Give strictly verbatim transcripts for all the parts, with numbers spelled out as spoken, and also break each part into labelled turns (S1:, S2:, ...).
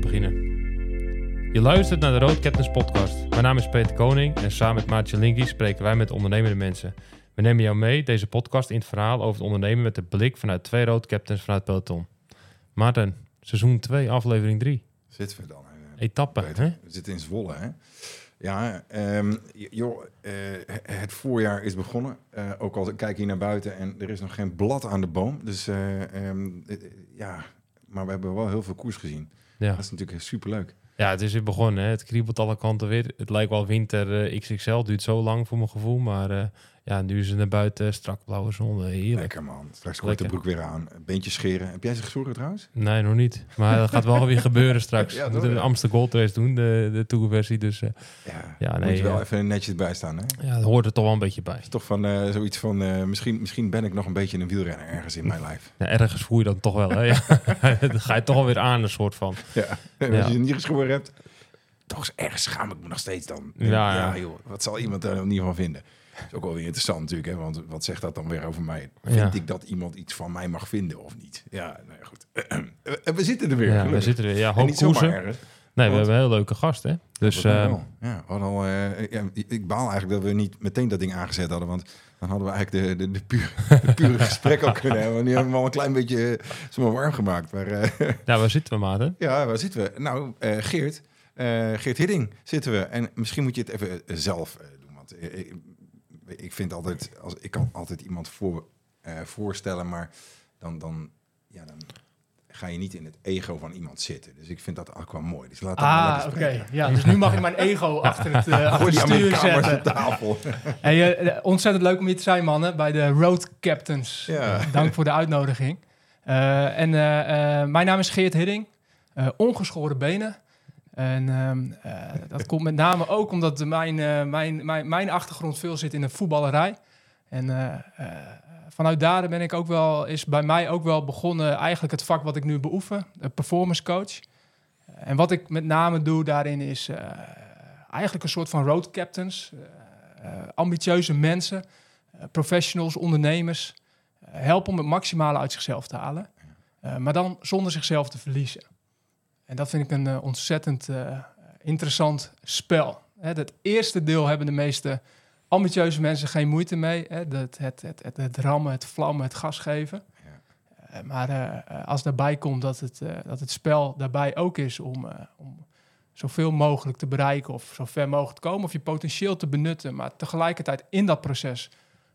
S1: beginnen. Je luistert naar de Road Captains podcast. Mijn naam is Peter Koning en samen met Maartje Linky spreken wij met ondernemende mensen. We nemen jou mee, deze podcast, in het verhaal over het ondernemen met de blik vanuit twee Road Captains vanuit peloton. Maarten, seizoen twee, aflevering drie.
S2: Zitten we dan? Uh,
S1: Etappe, hè?
S2: We zitten in Zwolle, hè? Ja, um, joh, uh, het voorjaar is begonnen. Uh, ook al kijk je naar buiten en er is nog geen blad aan de boom. Dus uh, um, uh, ja, maar we hebben wel heel veel koers gezien.
S1: Ja.
S2: Dat is natuurlijk superleuk.
S1: Ja, het is weer begonnen, hè? Het kriebelt alle kanten weer. Het lijkt wel winter uh, X X L, duurt zo lang voor mijn gevoel. Maar uh, ja, nu is het naar buiten, strak blauwe zon. Heerlijk.
S2: Lekker, man. Straks komt de broek weer aan. Beentjes scheren. Heb jij ze geschoren trouwens?
S1: Nee, nog niet. Maar dat gaat wel weer gebeuren straks.
S2: Ja,
S1: we moeten de Amsterdam Gold Race doen, de, de Tourversie. Dus uh,
S2: ja,
S1: ja, nee,
S2: moet je wel
S1: uh,
S2: even netjes bij staan, hè?
S1: Ja, dat hoort er toch wel een beetje bij.
S2: Het is toch van uh, zoiets van, uh, misschien, misschien ben ik nog een beetje een wielrenner ergens in mijn lijf.
S1: Ja, ergens voel je dan toch wel, hè? Ja. Dan ga je toch alweer aan, een soort van.
S2: Ja, en
S1: ja.
S2: als je het niet geschoren hebt, toch eens ergens schaam ik me nog steeds dan.
S1: Ja, ja.
S2: ja joh, wat zal iemand daar niet van vinden? Dat is ook wel weer interessant natuurlijk, hè? Want wat zegt dat dan weer over mij? Vind
S1: Ja.
S2: ik dat iemand iets van mij mag vinden of niet? Ja, nou ja, goed. En we zitten er weer.
S1: Ja,
S2: gelukkig.
S1: we zitten er weer. Ja,
S2: En
S1: hoop
S2: niet zomaar
S1: koersen.
S2: ergens.
S1: Nee, we
S2: Want-
S1: hebben een heel leuke gast, hè? Dus
S2: Dat
S1: uh,
S2: wel. Ja, we hadden al, uh, ja, ik baal eigenlijk dat we niet meteen dat ding aangezet hadden, want dan hadden we eigenlijk de, de, de, puur, de pure gesprek al kunnen hebben. Want die hebben we al een klein beetje uh, zomaar warm gemaakt. Maar uh,
S1: ja, waar zitten we, Maarten?
S2: ja, waar zitten we? Nou, uh, Geert, uh, Geert Hidding zitten we. En misschien moet je het even uh, zelf uh, doen, want uh, ik, ik vind altijd, als, ik kan altijd iemand voor, uh, voorstellen, maar dan, dan, ja, dan ga je niet in het ego van iemand zitten. Dus ik vind dat ook wel mooi. Dus laat dat maar
S3: Ah,
S2: lekker
S3: oké.
S2: spreken.
S3: Ja, dus nu mag ik mijn ego achter het, uh, achter
S2: Gooi
S3: het
S2: die
S3: stuur
S2: Amerikaners
S3: zetten.
S2: op tafel.
S3: Hey, uh, ontzettend leuk om hier te zijn, mannen, bij de Road Captains.
S2: Ja.
S3: Uh, dank voor de uitnodiging. Uh, en uh, uh, mijn naam is Geert Hidding. Uh, ongeschoren benen. En um, uh, dat komt met name ook omdat mijn, uh, mijn, mijn, mijn achtergrond veel zit in de voetballerij. En uh, uh, vanuit daar ben ik ook wel, is bij mij ook wel begonnen eigenlijk het vak wat ik nu beoefen, de performance coach. Uh, en wat ik met name doe daarin is uh, eigenlijk een soort van road captains, uh, uh, ambitieuze mensen, uh, professionals, ondernemers, uh, helpen om het maximale uit zichzelf te halen, uh, maar dan zonder zichzelf te verliezen. En dat vind ik een uh, ontzettend uh, interessant spel. Hè, het eerste deel hebben de meeste ambitieuze mensen geen moeite mee. Hè? Het, het, het, het, het rammen, het vlammen, het gas geven. Ja. Uh, maar uh, als daarbij komt dat het, uh, dat het spel daarbij ook is om, uh, om zoveel mogelijk te bereiken of zo ver mogelijk te komen of je potentieel te benutten, maar tegelijkertijd in dat proces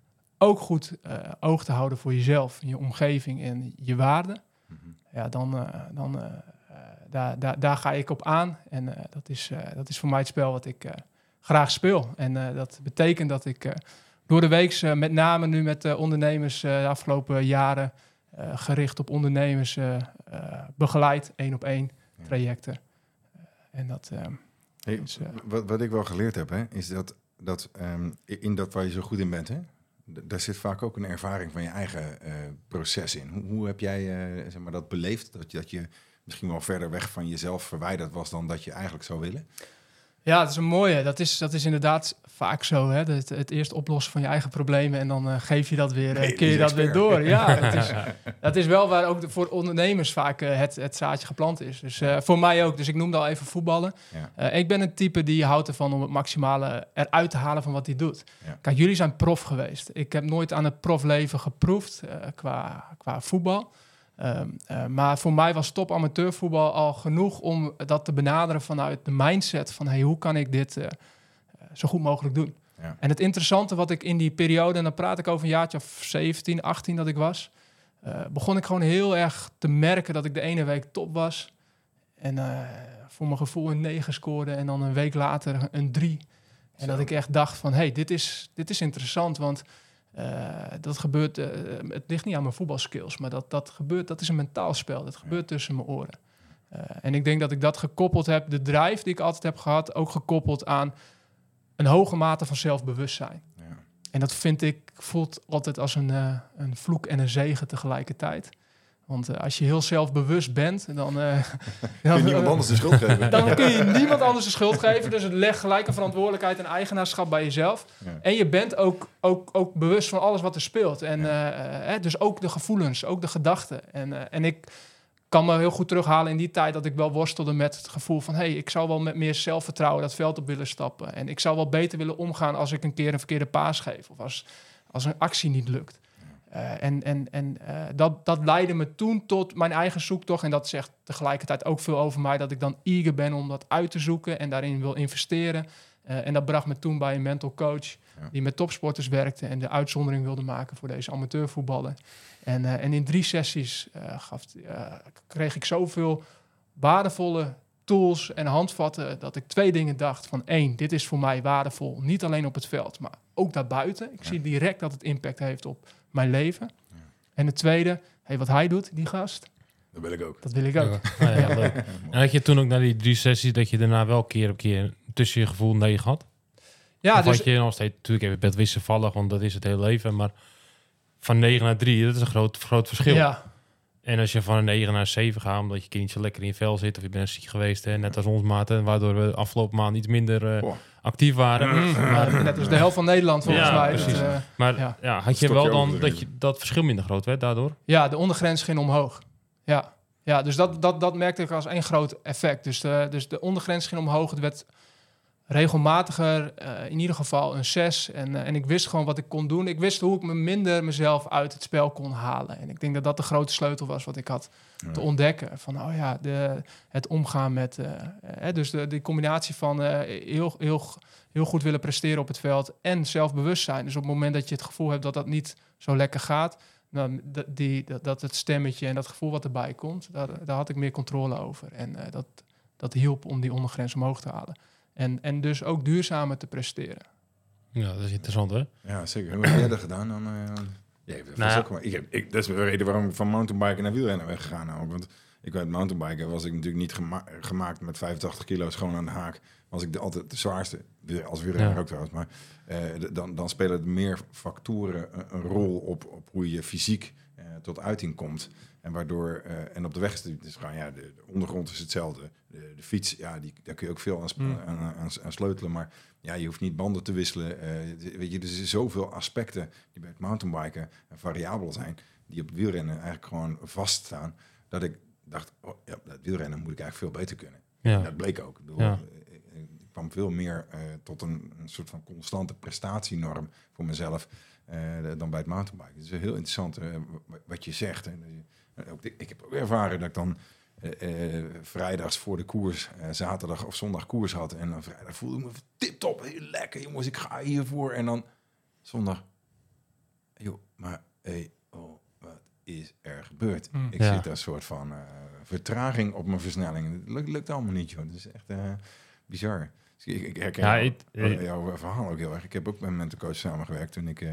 S3: ook goed uh, oog te houden voor jezelf, je omgeving en je waarden. Mm-hmm. Ja, dan, uh, dan uh, uh, daar, daar, daar ga ik op aan. En uh, dat, is, uh, dat is voor mij het spel wat ik Uh, graag speel. En uh, dat betekent dat ik uh, door de week uh, met name nu met uh, ondernemers uh, de afgelopen jaren uh, gericht op ondernemers uh, uh, begeleid, één op één ja. trajecten. Uh, en dat uh,
S2: hey,
S3: is, uh,
S2: wat, wat ik wel geleerd heb, hè, is dat, dat um, in dat waar je zo goed in bent, hè, d- daar zit vaak ook een ervaring van je eigen uh, proces in. Hoe, hoe heb jij uh, zeg maar dat beleefd? Dat je, dat je misschien wel verder weg van jezelf verwijderd was dan dat je eigenlijk zou willen?
S3: Ja, dat is een mooie. Dat is, dat is inderdaad vaak zo. Hè? Het, het eerst oplossen van je eigen problemen en dan uh, geef je dat weer, uh,
S2: nee,
S3: keer je dat
S2: expert.
S3: weer door. Ja, het is, dat is wel waar ook de, voor ondernemers vaak uh, het, het zaadje geplant is. Dus uh, voor mij ook. Dus ik noemde al even voetballen. Ja. Uh, ik ben een type die houdt ervan om het maximale eruit te halen van wat hij doet. Ja. Kijk, jullie zijn prof geweest. Ik heb nooit aan het profleven geproefd uh, qua, qua voetbal. Um, uh, maar voor mij was top amateurvoetbal al genoeg om dat te benaderen vanuit de mindset van hey, hoe kan ik dit uh, zo goed mogelijk doen. Ja. En het interessante wat ik in die periode, en dan praat ik over een jaartje of zeventien, achttien dat ik was, uh, begon ik gewoon heel erg te merken dat ik de ene week top was en uh, voor mijn gevoel een negen scoorde en dan een week later een drie. En zo. Dat ik echt dacht van hey, dit is, dit is interessant, want Uh, dat gebeurt, uh, het ligt niet aan mijn voetbalskills, maar dat, dat gebeurt, dat is een mentaal spel. Dat gebeurt tussen mijn oren. Uh, en ik denk dat ik dat gekoppeld heb, de drive die ik altijd heb gehad, ook gekoppeld aan een hoge mate van zelfbewustzijn. Ja. En dat vind ik, voelt altijd als een, uh, een vloek en een zegen tegelijkertijd. Want uh, als je heel zelfbewust bent, dan, uh,
S2: kun je niemand anders de schuld geven.
S3: Dan kun je niemand anders de schuld geven. Dus het legt gelijk een verantwoordelijkheid en eigenaarschap bij jezelf. Ja. En je bent ook, ook, ook bewust van alles wat er speelt. En ja. uh, uh, dus ook de gevoelens, ook de gedachten. En, uh, en ik kan me heel goed terughalen in die tijd dat ik wel worstelde met het gevoel van... hey, ik zou wel met meer zelfvertrouwen dat veld op willen stappen. En ik zou wel beter willen omgaan als ik een keer een verkeerde paas geef. Of als, als een actie niet lukt. Uh, en en, en uh, dat, dat leidde me toen tot mijn eigen zoektocht. En dat zegt tegelijkertijd ook veel over mij... dat ik dan eager ben om dat uit te zoeken en daarin wil investeren. Uh, en dat bracht me toen bij een mental coach... Ja. die met topsporters werkte en de uitzondering wilde maken voor deze amateurvoetballer. En, uh, en in drie sessies uh, gaf, uh, kreeg ik zoveel waardevolle tools en handvatten... dat ik twee dingen dacht van één, dit is voor mij waardevol. Niet alleen op het veld, maar ook daarbuiten. Ik ja. zie direct dat het impact heeft op mijn leven. Ja. En het tweede, hey, wat hij doet, die gast...
S2: Dat wil ik ook.
S3: Dat wil ik ook.
S1: Ja. Ah, ja, leuk. En had je toen ook na die drie sessies... dat je daarna wel keer op keer tussen je gevoel nee had? Ja, of dus... had je nog steeds... Natuurlijk even best wisselvallig, want dat is het hele leven. Maar van negen naar drie, dat is een groot, groot verschil. Ja. En als je van een negen naar zeven gaat... omdat je kind niet zo lekker in je vel zit... of je bent ziek geweest, hè, net als ons maten... waardoor we afgelopen maand iets minder uh, actief waren. Mm.
S3: Maar, net als de helft van Nederland volgens ja, mij.
S1: Precies. Dat, uh, maar ja. Ja, had je wel dan dat, je, dat verschil minder groot werd daardoor?
S3: Ja, de ondergrens ging omhoog. Ja, ja dus dat, dat, dat merkte ik als één groot effect. Dus de, dus de ondergrens ging omhoog. Het werd regelmatiger, uh, in ieder geval een zes. En, uh, en ik wist gewoon wat ik kon doen. Ik wist hoe ik me minder mezelf uit het spel kon halen. En ik denk dat dat de grote sleutel was wat ik had ja. te ontdekken. Van, oh ja, de, het omgaan met... Uh, uh, dus de, de combinatie van uh, heel, heel, heel goed willen presteren op het veld... en zelfbewustzijn. Dus op het moment dat je het gevoel hebt dat dat niet zo lekker gaat... Dan d- die, dat, dat het stemmetje en dat gevoel wat erbij komt... daar, daar had ik meer controle over. En uh, dat, dat hielp om die ondergrens omhoog te halen. En, en dus ook duurzamer te presteren.
S1: Ja, dat is interessant, hè?
S2: Ja, zeker. Hoe heb je dat gedaan dan? Uh, ja, nou ja. Ook maar, ik heb, ik, dat is de reden waarom ik van mountainbiken naar wielrennen ben gegaan. Ook. Want ik weet mountainbiken was ik natuurlijk niet gema- gemaakt met vijfentachtig kilo schoon aan de haak. Was ik de, altijd de zwaarste, als wielrenner ja. ook trouwens. Maar uh, de, dan, dan spelen er meer factoren een, een rol op, op hoe je fysiek uh, tot uiting komt. En waardoor, uh, en op de weg is het dus gaan, ja, de, de ondergrond is hetzelfde. De, de fiets, ja, die, daar kun je ook veel aan, mm. aan, aan, aan sleutelen. Maar ja, je hoeft niet banden te wisselen. Uh, weet je, er zijn zoveel aspecten die bij het mountainbiken variabel zijn. Die op wielrennen eigenlijk gewoon vaststaan. Dat ik dacht, oh, ja, dat wielrennen moet ik eigenlijk veel beter kunnen. Ja. En dat bleek ook. Ik, bedoel, ja. ik, ik kwam veel meer uh, tot een, een soort van constante prestatienorm voor mezelf. Uh, dan bij het mountainbiken. Het is heel interessant uh, wat je zegt. En, uh, ook, ik heb ook ervaren dat ik dan uh, uh, vrijdags voor de koers, uh, zaterdag of zondag koers had. En dan vrijdag voelde ik me tip-top, heel lekker jongens, ik ga hiervoor. En dan zondag, joh, maar hey, oh, wat is er gebeurd? Mm, ik ja. zit een soort van uh, vertraging op mijn versnelling. Het lukt, lukt allemaal niet, joh. Dat is echt uh, bizar. Ik, ik herken ja, jou, it, jouw verhaal ook heel erg. Ik heb ook met een mental coach samengewerkt toen ik, uh,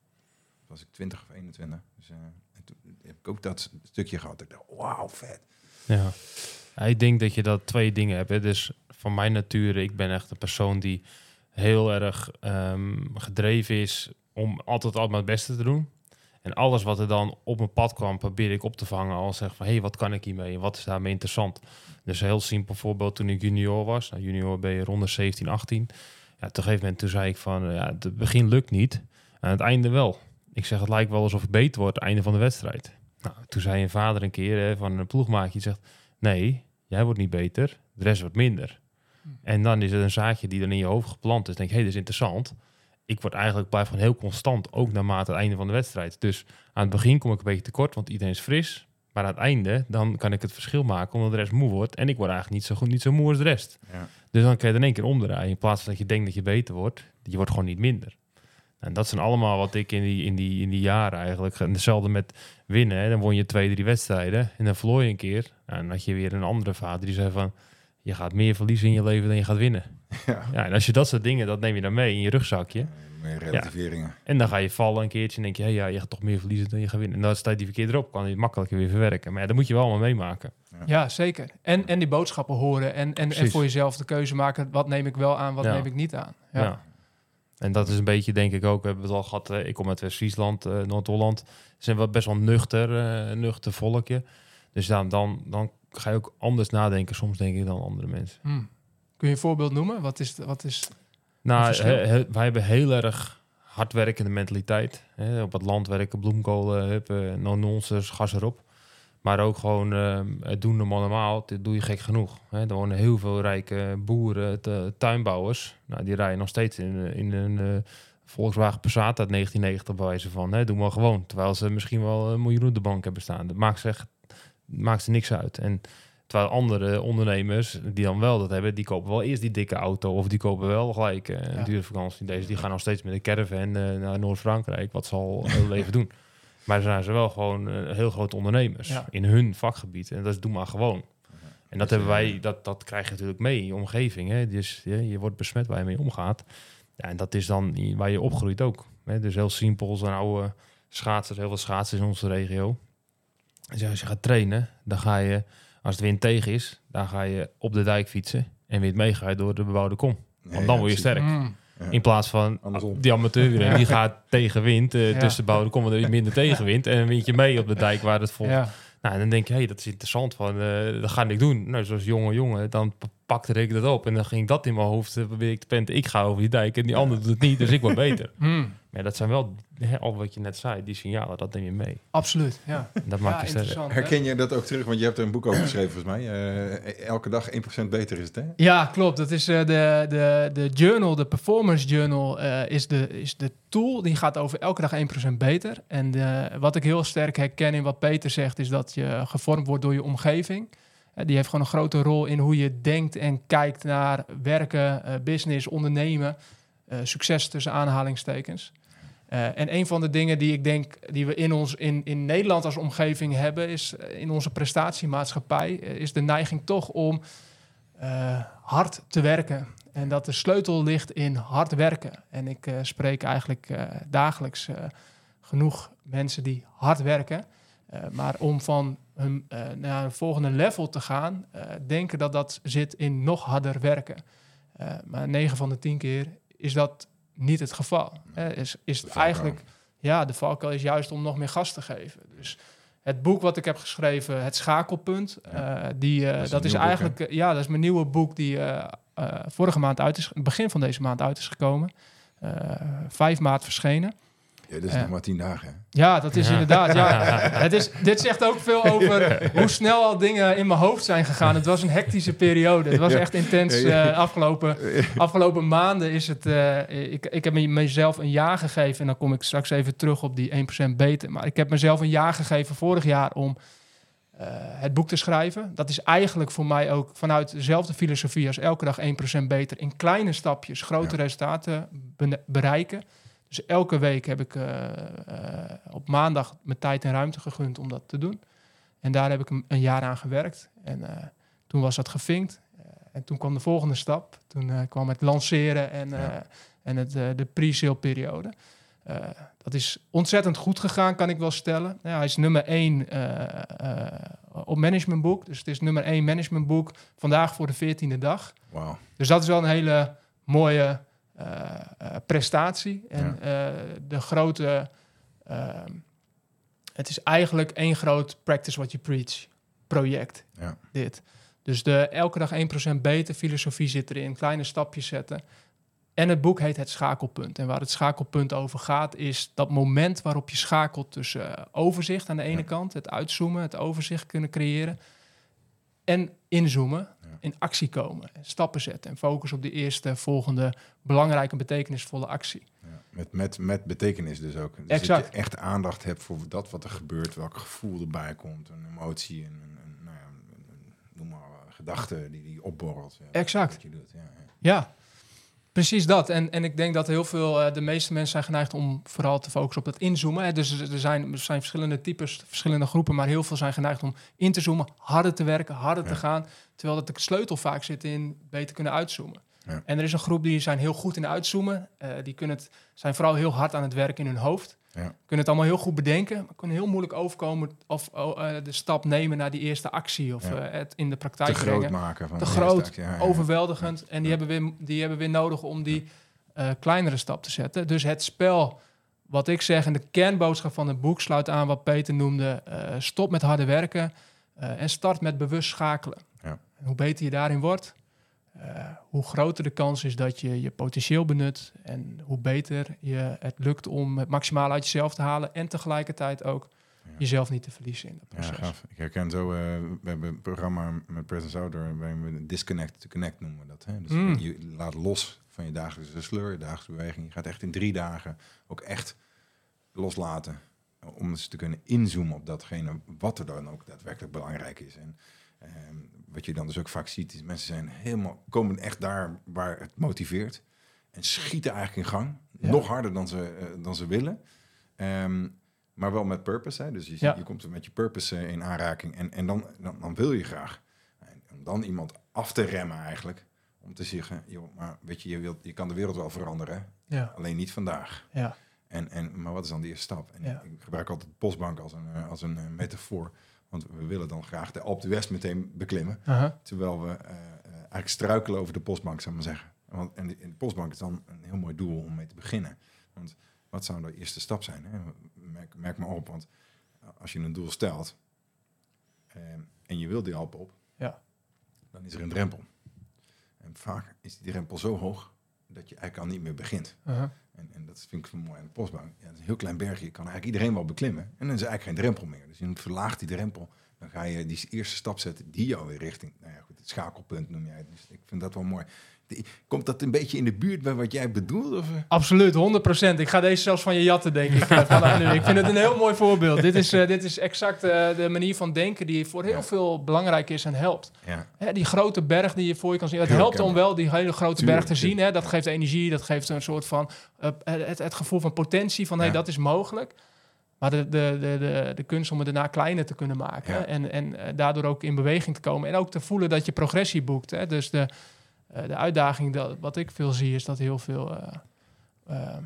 S2: was ik twintig of eenentwintig. Dus uh, en toen heb ik ook dat stukje gehad. Ik dacht, wauw, vet.
S1: Ja. ja, ik denk dat je dat twee dingen hebt. Hè. Dus van mijn nature, ik ben echt een persoon die heel erg um, gedreven is om altijd altijd mijn beste te doen. En alles wat er dan op mijn pad kwam, probeer ik op te vangen. Al zeg van, hé, hey, wat kan ik hiermee? En wat is daarmee interessant? Dus een heel simpel voorbeeld toen ik junior was. Nou, junior ben je ronde zeventien, achttien. Ja, op een gegeven moment toen zei ik van, ja, het begin lukt niet. Aan het einde wel. Ik zeg, het lijkt wel alsof ik beter word aan het einde van de wedstrijd. Nou, toen zei een vader een keer hè, van een ploegmaatje, die zegt, nee, jij wordt niet beter, de rest wordt minder. Hm. En dan is het een zaadje die dan in je hoofd geplant is. Denk je, hé, hey, dat is interessant. Ik word eigenlijk blijf gewoon heel constant, ook naarmate het einde van de wedstrijd. Dus aan het begin kom ik een beetje tekort, want iedereen is fris. Maar aan het einde, dan kan ik het verschil maken, omdat de rest moe wordt. En ik word eigenlijk niet zo goed, niet zo moe als de rest. Ja. Dus dan kan je het in één keer omdraaien. In plaats van dat je denkt dat je beter wordt, je wordt gewoon niet minder. En dat zijn allemaal wat ik in die, in die, in die jaren eigenlijk... En hetzelfde met winnen. Hè. Dan won je twee, drie wedstrijden. En dan verloor je een keer. Nou, dan had je weer een andere vader die zei van... Je gaat meer verliezen in je leven dan je gaat winnen. Ja. Ja, en als je dat soort dingen, dat neem je dan mee in je rugzakje. Ja,
S2: meer relativeringen.
S1: Ja. En dan ga je vallen een keertje en denk je... Hey, ja, je gaat toch meer verliezen dan je gaat winnen. En dan staat die verkeerd erop. Kan je het makkelijker weer verwerken. Maar ja, dat moet je wel allemaal meemaken.
S3: Ja, ja zeker. En, en die boodschappen horen. En, en, en voor jezelf de keuze maken. Wat neem ik wel aan, wat ja. neem ik niet aan. Ja. ja. En dat is een beetje, denk ik ook, we hebben het al gehad, ik kom uit West-Friesland, uh, Noord-Holland. Zijn we best wel nuchter, uh, nuchter volkje. Dus dan, dan, dan ga je ook anders nadenken, soms denk ik, dan andere mensen. Hmm. Kun je een voorbeeld noemen? Wat is, wat is
S1: nou, he, he, wij hebben heel erg hardwerkende mentaliteit. Hè? Op het land werken, bloemkolen, huppen, no-nonsense, gas erop. Maar ook gewoon uh, het doen normaal, dat doe je gek genoeg. Hè. Er wonen heel veel rijke boeren, te, tuinbouwers. Nou, die rijden nog steeds in, in een uh, Volkswagen Passat uit negentien negentig bij wijze van. Hè. Doe maar gewoon. Terwijl ze misschien wel een miljoen op de bank hebben staan. Dat maakt ze, echt, maakt ze niks uit. En terwijl andere ondernemers die dan wel dat hebben, die kopen wel eerst die dikke auto. Of die kopen wel gelijk uh, een ja. dure vakantie. Deze die gaan nog steeds met een caravan uh, naar Noord-Frankrijk. Wat ze al heel leven doen. Maar zijn ze wel gewoon uh, heel grote ondernemers ja. in hun vakgebied. En dat is doe maar gewoon. Ja. En dat hebben wij, dat, dat krijg je natuurlijk mee in je omgeving. Hè? Dus ja, je wordt besmet waar je mee omgaat. Ja, en dat is dan waar je opgroeit ook. Hè? Dus heel simpel, zo'n oude schaatsers, heel veel schaatsers in onze regio. Dus als je gaat trainen, dan ga je, als het wind tegen is, dan ga je op de dijk fietsen en weer meegaan door de bebouwde kom. Want ja, dan word je sterk. Mm. Ja. In plaats van Andersom. Die amateur ja. die gaat tegen wind uh, ja. tussen de bouwen, dan komt er minder tegenwind en een windje mee op de dijk waar het vol. Ja. Nou, en dan denk je, hé, hey, dat is interessant, van, uh, dat ga ik doen. Nou, zoals jonge jongen, dan pakte ik dat op en dan ging dat in mijn hoofd, uh, probeer ik te penten, ik ga over die dijk en die ja. ander doet het niet, dus ik word beter. Mm. Maar dat zijn wel, hè, al wat je net zei, die signalen, dat neem je mee.
S3: Absoluut, ja.
S1: Dat maakt
S3: ja,
S1: je sterk.
S2: Herken je dat ook terug? Want je hebt er een boek over geschreven, volgens mij. Uh, elke dag één procent beter is het, hè?
S3: Ja, klopt. Dat is uh, de, de, de journal, de Performance Journal, uh, is, de, is de tool. Die gaat over elke dag één procent beter. En uh, wat ik heel sterk herken in wat Peter zegt, is dat je gevormd wordt door je omgeving. Uh, die heeft gewoon een grote rol in hoe je denkt en kijkt naar werken, uh, business, ondernemen. Uh, succes tussen aanhalingstekens. Uh, en een van de dingen die ik denk die we in ons in, in Nederland als omgeving hebben, is uh, in onze prestatiemaatschappij, uh, is de neiging toch om uh, hard te werken. En dat de sleutel ligt in hard werken. En ik uh, spreek eigenlijk uh, dagelijks uh, genoeg mensen die hard werken. Uh, maar om van hun, uh, naar een volgende level te gaan, uh, denken dat dat zit in nog harder werken. Uh, maar negen van de tien keer is dat niet het geval. Uh, is is het eigenlijk, ja, de valkuil is juist om nog meer gas te geven. Dus het boek wat ik heb geschreven, Het Schakelpunt, ja. uh, die, uh, dat is, dat is eigenlijk, boek, ja, dat is mijn nieuwe boek die uh, uh, vorige maand uit is, begin van deze maand uit is gekomen. Uh, vijf maart verschenen.
S2: Ja, dat is uh, nog maar tien dagen. Hè?
S3: Ja, dat is ja. inderdaad. Ja. Het is, dit zegt ook veel over hoe snel al dingen in mijn hoofd zijn gegaan. Het was een hectische periode. Het was ja. echt intens. Uh, afgelopen, afgelopen maanden is het... Uh, ik, ik heb mezelf een jaar gegeven. En dan kom ik straks even terug op die één procent beter. Maar ik heb mezelf een jaar gegeven vorig jaar om uh, het boek te schrijven. Dat is eigenlijk voor mij ook vanuit dezelfde filosofie als elke dag één procent beter. In kleine stapjes grote ja. resultaten be- bereiken. Dus elke week heb ik uh, uh, op maandag mijn tijd en ruimte gegund om dat te doen. En daar heb ik een, een jaar aan gewerkt. En uh, toen was dat gevinkt. Uh, en toen kwam de volgende stap. Toen uh, kwam het lanceren en, uh, ja. en het, uh, de pre-sale periode. Uh, dat is ontzettend goed gegaan, kan ik wel stellen. Ja, hij is nummer één uh, uh, op managementboek. Dus het is nummer één managementboek. Vandaag voor de veertiende dag.
S2: Wow.
S3: Dus dat is wel een hele mooie... Uh, uh, prestatie en ja. uh, de grote uh, het is eigenlijk één groot practice what you preach project ja. dit. Dus de elke dag één procent beter filosofie zit erin, kleine stapjes zetten. En het boek heet Het Schakelpunt. En waar het schakelpunt over gaat is dat moment waarop je schakelt tussen uh, overzicht aan de ene ja. kant, het uitzoomen, het overzicht kunnen creëren en inzoomen. In actie komen, stappen zetten en focus op de eerste volgende belangrijke betekenisvolle actie. Ja,
S2: met, met, met betekenis dus ook. Dus exact. Dat je echt aandacht hebt voor dat wat er gebeurt, welk gevoel erbij komt, een emotie, een, een, een, nou ja, een, een, noem maar een gedachte die, die opborrelt. Ja,
S3: exact.
S2: Wat je doet. Ja, ja.
S3: ja, precies dat. En, en ik denk dat heel veel, uh, de meeste mensen zijn geneigd om vooral te focussen op dat inzoomen. Hè. Dus er zijn, er zijn verschillende types, verschillende groepen, maar heel veel zijn geneigd om in te zoomen, harder te werken, harder ja. te gaan. Terwijl dat de sleutel vaak zit in beter kunnen uitzoomen. Ja. En er is een groep die zijn heel goed in uitzoomen. Uh, die kunnen het, zijn vooral heel hard aan het werken in hun hoofd. Ja. Kunnen het allemaal heel goed bedenken, maar kunnen heel moeilijk overkomen of uh, de stap nemen naar die eerste actie of ja. uh, het in de praktijk
S2: te
S3: brengen.
S2: Te groot maken. Van
S3: te groot, ja, ja. overweldigend. Ja. En die, ja. hebben weer, die hebben weer nodig om die uh, kleinere stap te zetten. Dus het spel, wat ik zeg, en de kernboodschap van het boek sluit aan wat Peter noemde. Uh, stop met harde werken uh, en start met bewust schakelen. Ja. En hoe beter je daarin wordt, uh, hoe groter de kans is dat je je potentieel benut en hoe beter je het lukt om het maximaal uit jezelf te halen en tegelijkertijd ook
S2: Ja.
S3: jezelf niet te verliezen in dat
S2: Ja,
S3: proces.
S2: gaaf. Ik herken zo, uh, we hebben een programma met Presence Outdoor, waarin we disconnect to connect noemen we dat. Hè? Dus
S3: Mm.
S2: je laat los van je dagelijkse sleur, je dagelijkse beweging. Je gaat echt in drie dagen ook echt loslaten. Om eens te kunnen inzoomen op datgene wat er dan ook daadwerkelijk belangrijk is. En um, wat je dan dus ook vaak ziet, is mensen zijn helemaal, komen echt daar waar het motiveert. En schieten eigenlijk in gang.
S3: Ja.
S2: Nog harder dan ze, uh, dan ze willen. Um, maar wel met purpose. Hè? Dus je,
S3: Ja.
S2: je komt er met je purpose uh, in aanraking. En, en dan, dan, dan wil je graag. En om dan iemand af te remmen eigenlijk. Om te zeggen, joh, maar weet je, je, wilt, je kan de wereld wel veranderen.
S3: Ja.
S2: Alleen niet vandaag.
S3: Ja.
S2: En, en, maar wat is dan de eerste stap? En
S3: Ja.
S2: ik gebruik altijd de postbank als een, uh, als een uh, metafoor. Want we willen dan graag de Alpe d'Huez meteen beklimmen.
S3: Uh-huh.
S2: Terwijl we uh, uh, eigenlijk struikelen over de postbank, zou ik maar zeggen. Want, en de, en de postbank is dan een heel mooi doel om mee te beginnen. Want wat zou de eerste stap zijn? Hè? Merk, merk maar op, want als je een doel stelt uh, en je wil die Alpe op,
S3: Ja.
S2: dan is er een drempel. En vaak is die drempel zo hoog dat je eigenlijk al niet meer begint.
S3: Uh-huh.
S2: En, en dat vind ik zo mooi aan de postbank. Ja, het is een heel klein bergje, kan eigenlijk iedereen wel beklimmen. En dan is er eigenlijk geen drempel meer. Dus je verlaagt die drempel. Dan ga je die eerste stap zetten die jou weer richting, nou ja, goed, het schakelpunt noem jij het. Dus ik vind dat wel mooi. Die, komt dat een beetje in de buurt bij wat jij bedoelt? Of?
S3: Absoluut, honderd procent. Ik ga deze zelfs van je jatten, denk ik. uh, vanaf nu. Ik vind het een heel mooi voorbeeld. Dit is, uh, dit is exact uh, de manier van denken die voor heel
S2: Ja.
S3: veel belangrijk is en helpt.
S2: Ja.
S3: Hè, die grote berg die je voor je kan zien. Het
S2: Heel
S3: helpt om
S2: herkenbaar.
S3: wel die hele grote
S2: Tuurlijk,
S3: berg te zien.
S2: tuurlijk.
S3: Hè. Dat geeft energie, dat geeft een soort van uh, het, het gevoel van potentie van hey,
S2: Ja.
S3: dat is mogelijk. Maar de, de, de, de, de kunst om het daarna kleiner te kunnen maken.
S2: Ja.
S3: En, en uh, daardoor ook in beweging te komen. En ook te voelen dat je progressie boekt. Hè. Dus de, uh, de uitdaging, dat, wat ik veel zie, is dat heel veel uh, uh, uh,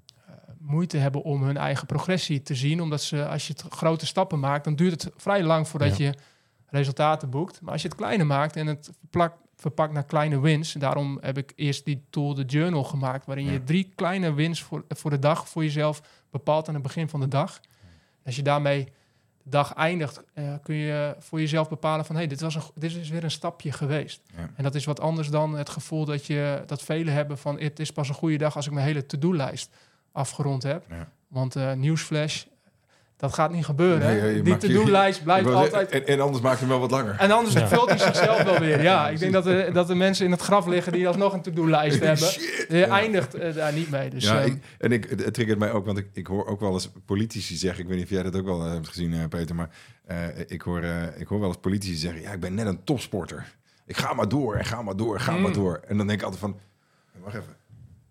S3: moeite hebben om hun eigen progressie te zien. Omdat ze, als je het grote stappen maakt, dan duurt het vrij lang voordat
S1: Ja.
S3: je resultaten boekt. Maar als je het kleiner maakt en het verplakt, verpakt naar kleine wins. Daarom heb ik eerst die tool, de journal, gemaakt. Waarin
S2: Ja.
S3: je drie kleine wins voor, voor de dag voor jezelf bepaalt aan het begin van de dag. Als je daarmee de dag eindigt, uh, kun je voor jezelf bepalen van hey, dit was een, dit is weer een stapje geweest.
S2: Ja.
S3: En dat is wat anders dan het gevoel dat je dat velen hebben van het is pas een goede dag als ik mijn hele to-do-lijst afgerond heb.
S2: Ja.
S3: Want uh, nieuwsflash, dat gaat niet gebeuren.
S2: Nee,
S3: hè?
S2: je
S3: Die
S2: maakt je-
S3: to-do-lijst blijft
S2: Ik wou zeggen,
S3: altijd...
S2: En, en anders maak je hem wel wat langer.
S3: En anders
S1: Ja.
S3: vult hij zichzelf wel weer. Ja, ik denk dat er, dat er mensen in het graf liggen die alsnog een to-do-lijst hebben.
S2: Shit.
S3: Je
S2: Ja.
S3: eindigt uh, daar niet mee. Dus,
S2: ja,
S3: um,
S2: ik, en ik, het triggert mij ook, want ik, ik hoor ook wel eens politici zeggen, ik weet niet of jij dat ook wel uh, hebt gezien, uh, Peter, maar uh, ik, hoor, uh, ik hoor wel eens politici zeggen, ja, ik ben net een topsporter. Ik ga maar door en ga maar door en ga
S3: Mm.
S2: maar door. En dan denk ik altijd van, hey, wacht even.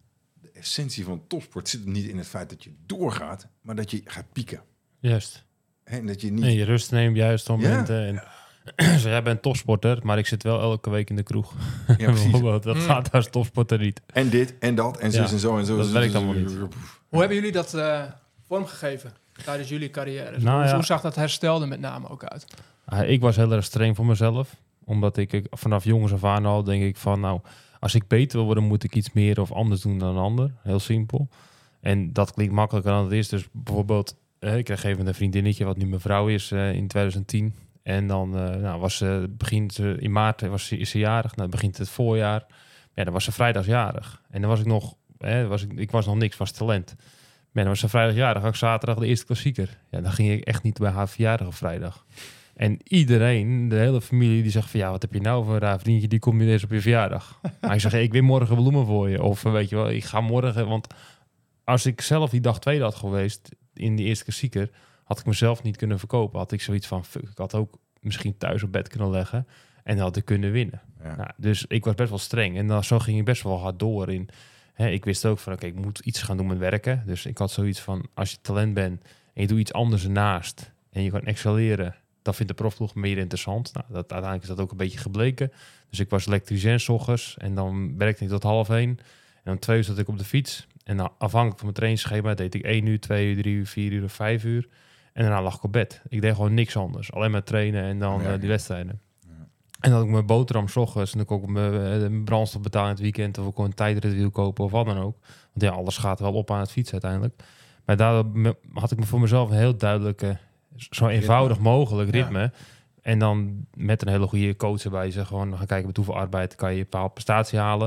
S2: De essentie van topsport zit niet in het feit dat je doorgaat, maar dat je gaat pieken.
S1: Juist.
S2: Hè, en dat je niet...
S1: En je rust neemt juist op
S2: Ja.
S1: momenten. En, zo, jij bent topsporter, maar ik zit wel elke week in de kroeg.
S2: Ja, precies.
S1: Bijvoorbeeld, dat
S3: Mm.
S1: gaat als topsporter niet.
S2: En dit en dat en zo
S1: Ja,
S2: en zo en zo.
S1: dat
S2: zo,
S1: werkt
S2: zo,
S1: allemaal
S2: zo,
S1: niet.
S2: zo.
S3: hoe hebben jullie dat uh, vormgegeven tijdens jullie carrière?
S1: Nou,
S3: hoe,
S1: ja.
S3: hoe zag dat herstel er met name ook uit?
S1: Ah, ik was heel erg streng voor mezelf. Omdat ik, ik vanaf jongens af aan al denk ik van... nou, als ik beter wil worden, moet ik iets meer of anders doen dan een ander. Heel simpel. En dat klinkt makkelijker dan het is. Dus bijvoorbeeld, eh, ik kreeg even een vriendinnetje... wat nu mijn vrouw is uh, in twintig tien. En dan uh, nou, was ze begint ze in maart was ze, is ze jarig. Nou, begint het voorjaar. Ja, dan was ze vrijdagsjarig. En dan was ik nog... Eh, was ik, ik was nog niks, was talent. Maar dan was ze vrijdagjarig. Had ik zaterdag de eerste klassieker. Ja, dan ging ik echt niet bij haar verjaardag op vrijdag. En iedereen, de hele familie, die zegt van... ja, wat heb je nou voor een raar vriendje, die komt nu eens op je verjaardag. Maar ik zeg, hey, ik win morgen bloemen voor je. Of weet je wel, ik ga morgen... Want als ik zelf die dag tweede had geweest in die eerste klassieker... had ik mezelf niet kunnen verkopen. Had ik zoiets van, fuck, ik had ook misschien thuis op bed kunnen leggen... en dan had ik kunnen winnen.
S2: Ja.
S1: Nou, dus ik was best wel streng. En dan, zo ging ik best wel hard door in... Hè, ik wist ook van, oké, okay, ik moet iets gaan doen met werken. Dus ik had zoiets van, als je talent bent... en je doet iets anders ernaast... en je kan excelleren... dan vindt de profploeg meer interessant. Nou, dat, uiteindelijk is dat ook een beetje gebleken. Dus ik was elektricien 's ochtends en dan werkte ik tot half één. En dan twee uur zat ik op de fiets. En dan afhankelijk van mijn trainingsschema deed ik één uur, twee uur, drie uur, vier uur of vijf uur. En daarna lag ik op bed. Ik deed gewoon niks anders. Alleen maar trainen en dan
S2: Ja,
S1: uh, die
S2: ja.
S1: wedstrijden. Ja. En dan had ik mijn boterham 's ochtends en dan kon ik mijn, uh, mijn brandstof betalen in het weekend. Of ik kon een tijdritwiel kopen of wat dan ook. Want ja, alles gaat wel op aan het fietsen uiteindelijk. Maar daardoor had ik me voor mezelf een heel duidelijke... zo eenvoudig mogelijk ritme. Ja. En dan met een hele goede coach erbij. Zeg gewoon gaan kijken met hoeveel arbeid kan je een bepaalde prestatie halen.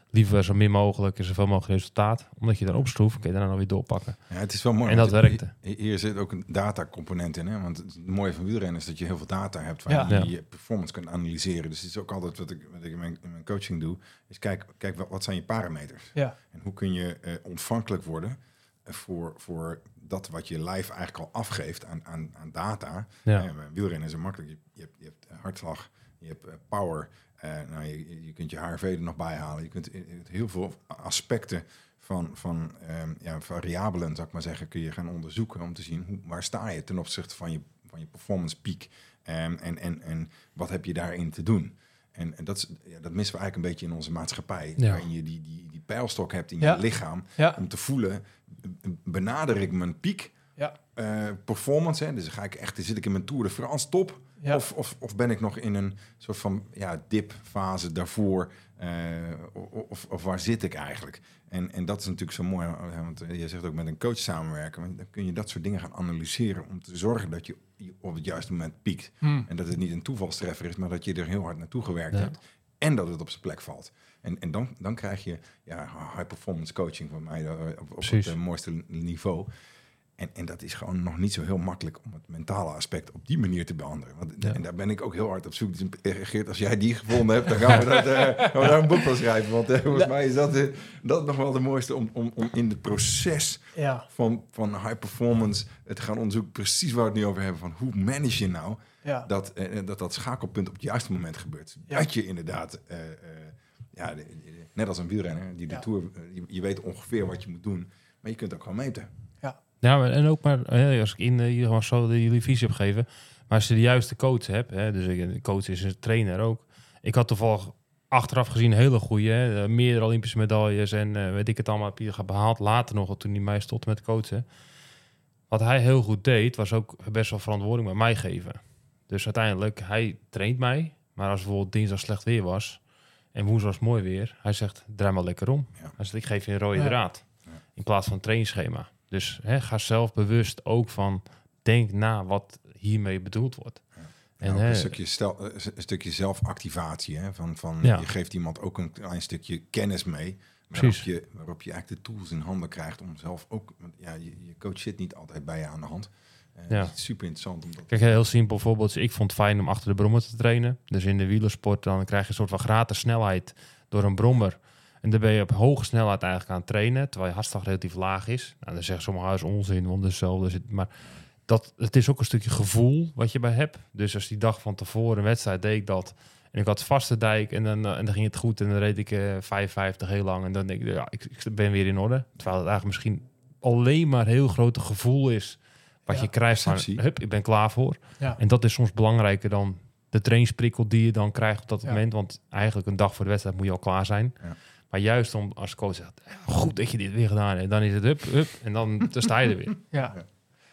S1: liever zo min mogelijk en zoveel mogelijk resultaat. Omdat je dan opschroeft, kun je daarna nog weer doorpakken.
S2: Ja, het is wel mooi.
S1: En dat
S2: want
S1: werkte.
S2: Hier, hier zit ook een datacomponent in. Hè? Want het mooie van wielrennen is dat je heel veel data hebt... waar
S3: Ja.
S2: je
S1: Ja.
S2: je performance kunt analyseren. Dus het is ook altijd wat ik, wat ik in, mijn, in mijn coaching doe... is kijk, kijk wat, wat zijn je parameters?
S3: Ja.
S2: En hoe kun je uh, ontvankelijk worden... Voor, voor dat wat je lijf eigenlijk al afgeeft aan, aan, aan data.
S1: Ja.
S2: Uh, wielrennen is er makkelijk. Je, je, hebt, je hebt hartslag, je hebt uh, power... Uh, nou, je, je kunt je H R V er nog bij halen. Je kunt heel veel aspecten van, van um, ja, variabelen, zou ik maar zeggen, kun je gaan onderzoeken om te zien hoe, waar sta je ten opzichte van je, van je performance peak um, en, en, en wat heb je daarin te doen. En, en dat, is, ja, dat missen we eigenlijk een beetje in onze maatschappij,
S1: ja.
S2: waarin je die, die, die pijlstok hebt in
S3: ja.
S2: je lichaam
S3: ja.
S2: om te voelen, benader ik mijn piek
S3: ja.
S2: uh, performance, hè? Dus ga ik echt, zit ik in mijn Tour de France top? Ja. Of, of, of ben ik nog in een soort van ja, dipfase daarvoor? Uh, of, of waar zit ik eigenlijk? En, en dat is natuurlijk zo mooi, want je zegt ook met een coach samenwerken. Want dan kun je dat soort dingen gaan analyseren om te zorgen dat je op het juiste moment piekt. Hmm. En dat het niet een toevalstreffer is, maar dat je er heel hard naartoe gewerkt ja. hebt. En dat het op zijn plek valt. En, en dan, dan krijg je ja, high performance coaching van mij op, op het uh, mooiste niveau. En, en dat is gewoon nog niet zo heel makkelijk om het mentale aspect op die manier te behandelen. Want, ja. En daar ben ik ook heel hard op zoek. Dus, Geert, als jij die gevonden hebt, dan gaan we, dat, uh, gaan we daar een boek van schrijven. Want uh, volgens ja. mij is dat, uh, dat nog wel de mooiste om, om, om in het proces ja. van, van high performance te gaan onderzoeken. Precies waar we het nu over hebben. Van hoe manage je nou ja. dat, uh, dat dat schakelpunt op het juiste moment gebeurt. Ja. Dat je inderdaad, uh, uh, ja, de, de, net als een wielrenner, die de ja. Tour, uh, je, je weet ongeveer wat je moet doen. Maar je kunt ook gewoon meten.
S1: Ja. Ja, en ook maar als ik in uh, gewoon zo de, jullie visie heb gegeven, maar als je de juiste coach hebt, hè, dus een coach is een trainer ook. Ik had toevallig achteraf gezien hele goede, hè, meerdere Olympische medailles en uh, weet ik het allemaal, heb je gehaald. Later nog, toen hij mij stopte met coachen. Wat hij heel goed deed, was ook best wel verantwoording bij mij geven. Dus uiteindelijk, hij traint mij, maar als bijvoorbeeld dinsdag slecht weer was en woensdag was mooi weer, hij zegt, draai maar lekker om. Ja. Hij zegt, ik geef je een rode ja. draad ja. in plaats van een trainingsschema. Dus hè, ga zelf bewust ook van, denk na wat hiermee bedoeld wordt.
S2: Ja. En ja, hè, een, stukje stel, een stukje zelfactivatie. Hè, van, van, ja. Je geeft iemand ook een klein stukje kennis mee, waarop je, waarop je eigenlijk de tools in handen krijgt om zelf ook... Want ja, je, je coach zit niet altijd bij je aan de hand. Uh, ja. Het is super interessant. Om dat
S1: Kijk, heel simpel voorbeeld. Ik vond het fijn om achter de brommer te trainen. Dus in de wielersport dan krijg je een soort van gratis snelheid door een brommer. En dan ben je op hoge snelheid eigenlijk aan het trainen, terwijl je hartslag relatief laag is. Nou, dan zeggen sommige huis onzin, want hetzelfde zit. Maar dat, het is ook een stukje gevoel wat je bij hebt. Dus als die dag van tevoren een wedstrijd deed ik dat. En ik had vaste dijk en dan, en dan ging het goed. En dan reed ik uh, vijfenvijftig heel lang. En dan denk ik, ja, ik, ik ben weer in orde. Terwijl het eigenlijk misschien alleen maar heel groot gevoel is wat ja, je krijgt van, hup, ik ben klaar voor. Ja. En dat is soms belangrijker dan de trainingsprikkel die je dan krijgt op dat ja. moment. Want eigenlijk een dag voor de wedstrijd moet je al klaar zijn. Ja. Maar juist om als coach zegt, goed dat je dit weer gedaan hebt. Dan is het up, up en dan, dan sta je er weer.
S3: Ja. ja.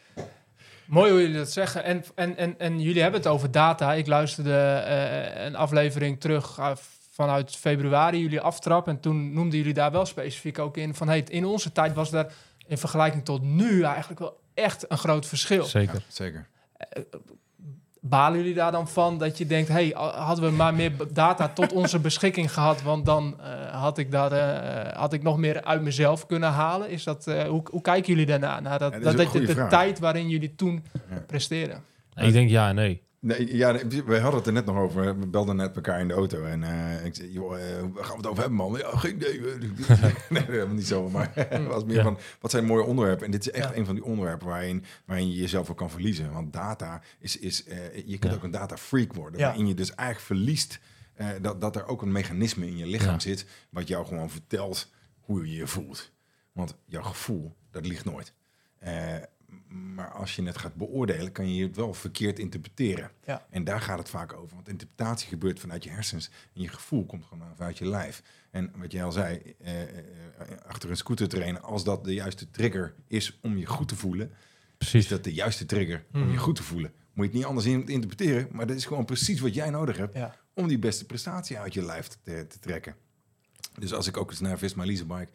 S3: Mooi hoe jullie dat zeggen. En, en, en, en jullie hebben het over data. Ik luisterde uh, een aflevering terug uh, vanuit februari, jullie aftrap. En toen noemden jullie daar wel specifiek ook in van, hey, in onze tijd was daar in vergelijking tot nu eigenlijk wel echt een groot verschil.
S1: Zeker.
S2: Ja, zeker.
S3: Uh, Balen jullie daar dan van dat je denkt, hey, hadden we maar meer data tot onze beschikking gehad, want dan uh, had ik daar uh, had ik nog meer uit mezelf kunnen halen? Is dat, uh, hoe, hoe kijken jullie daarna? Naar dat, ja, dat, dat de, de tijd waarin jullie toen ja. presteerden?
S1: Ik denk ja en nee.
S2: Nee, ja, we hadden het er net nog over. We belden net elkaar in de auto. En uh, ik zei, joh, uh, waar gaan we het over hebben, man? Ja, geen idee. Nee, helemaal niet zo. Maar het was meer ja. van, wat zijn mooie onderwerpen? En dit is echt ja. een van die onderwerpen waarin, waarin je jezelf ook kan verliezen. Want data is... is uh, je kunt ja. ook een data freak worden. Ja. Waarin je dus eigenlijk verliest uh, dat, dat er ook een mechanisme in je lichaam ja. zit, wat jou gewoon vertelt hoe je je voelt. Want jouw gevoel, dat ligt nooit. Uh, Maar als je het gaat beoordelen, kan je het wel verkeerd interpreteren. Ja. En daar gaat het vaak over. Want interpretatie gebeurt vanuit je hersens. En je gevoel komt gewoon vanuit je lijf. En wat jij al zei, eh, eh, achter een scooter trainen, als dat de juiste trigger is om je goed te voelen, precies. Is dat de juiste trigger mm. om je goed te voelen. Moet je het niet anders in, interpreteren, maar dat is gewoon precies wat jij nodig hebt ja. om die beste prestatie uit je lijf te, te trekken. Dus als ik ook eens naar Visma Leasebike,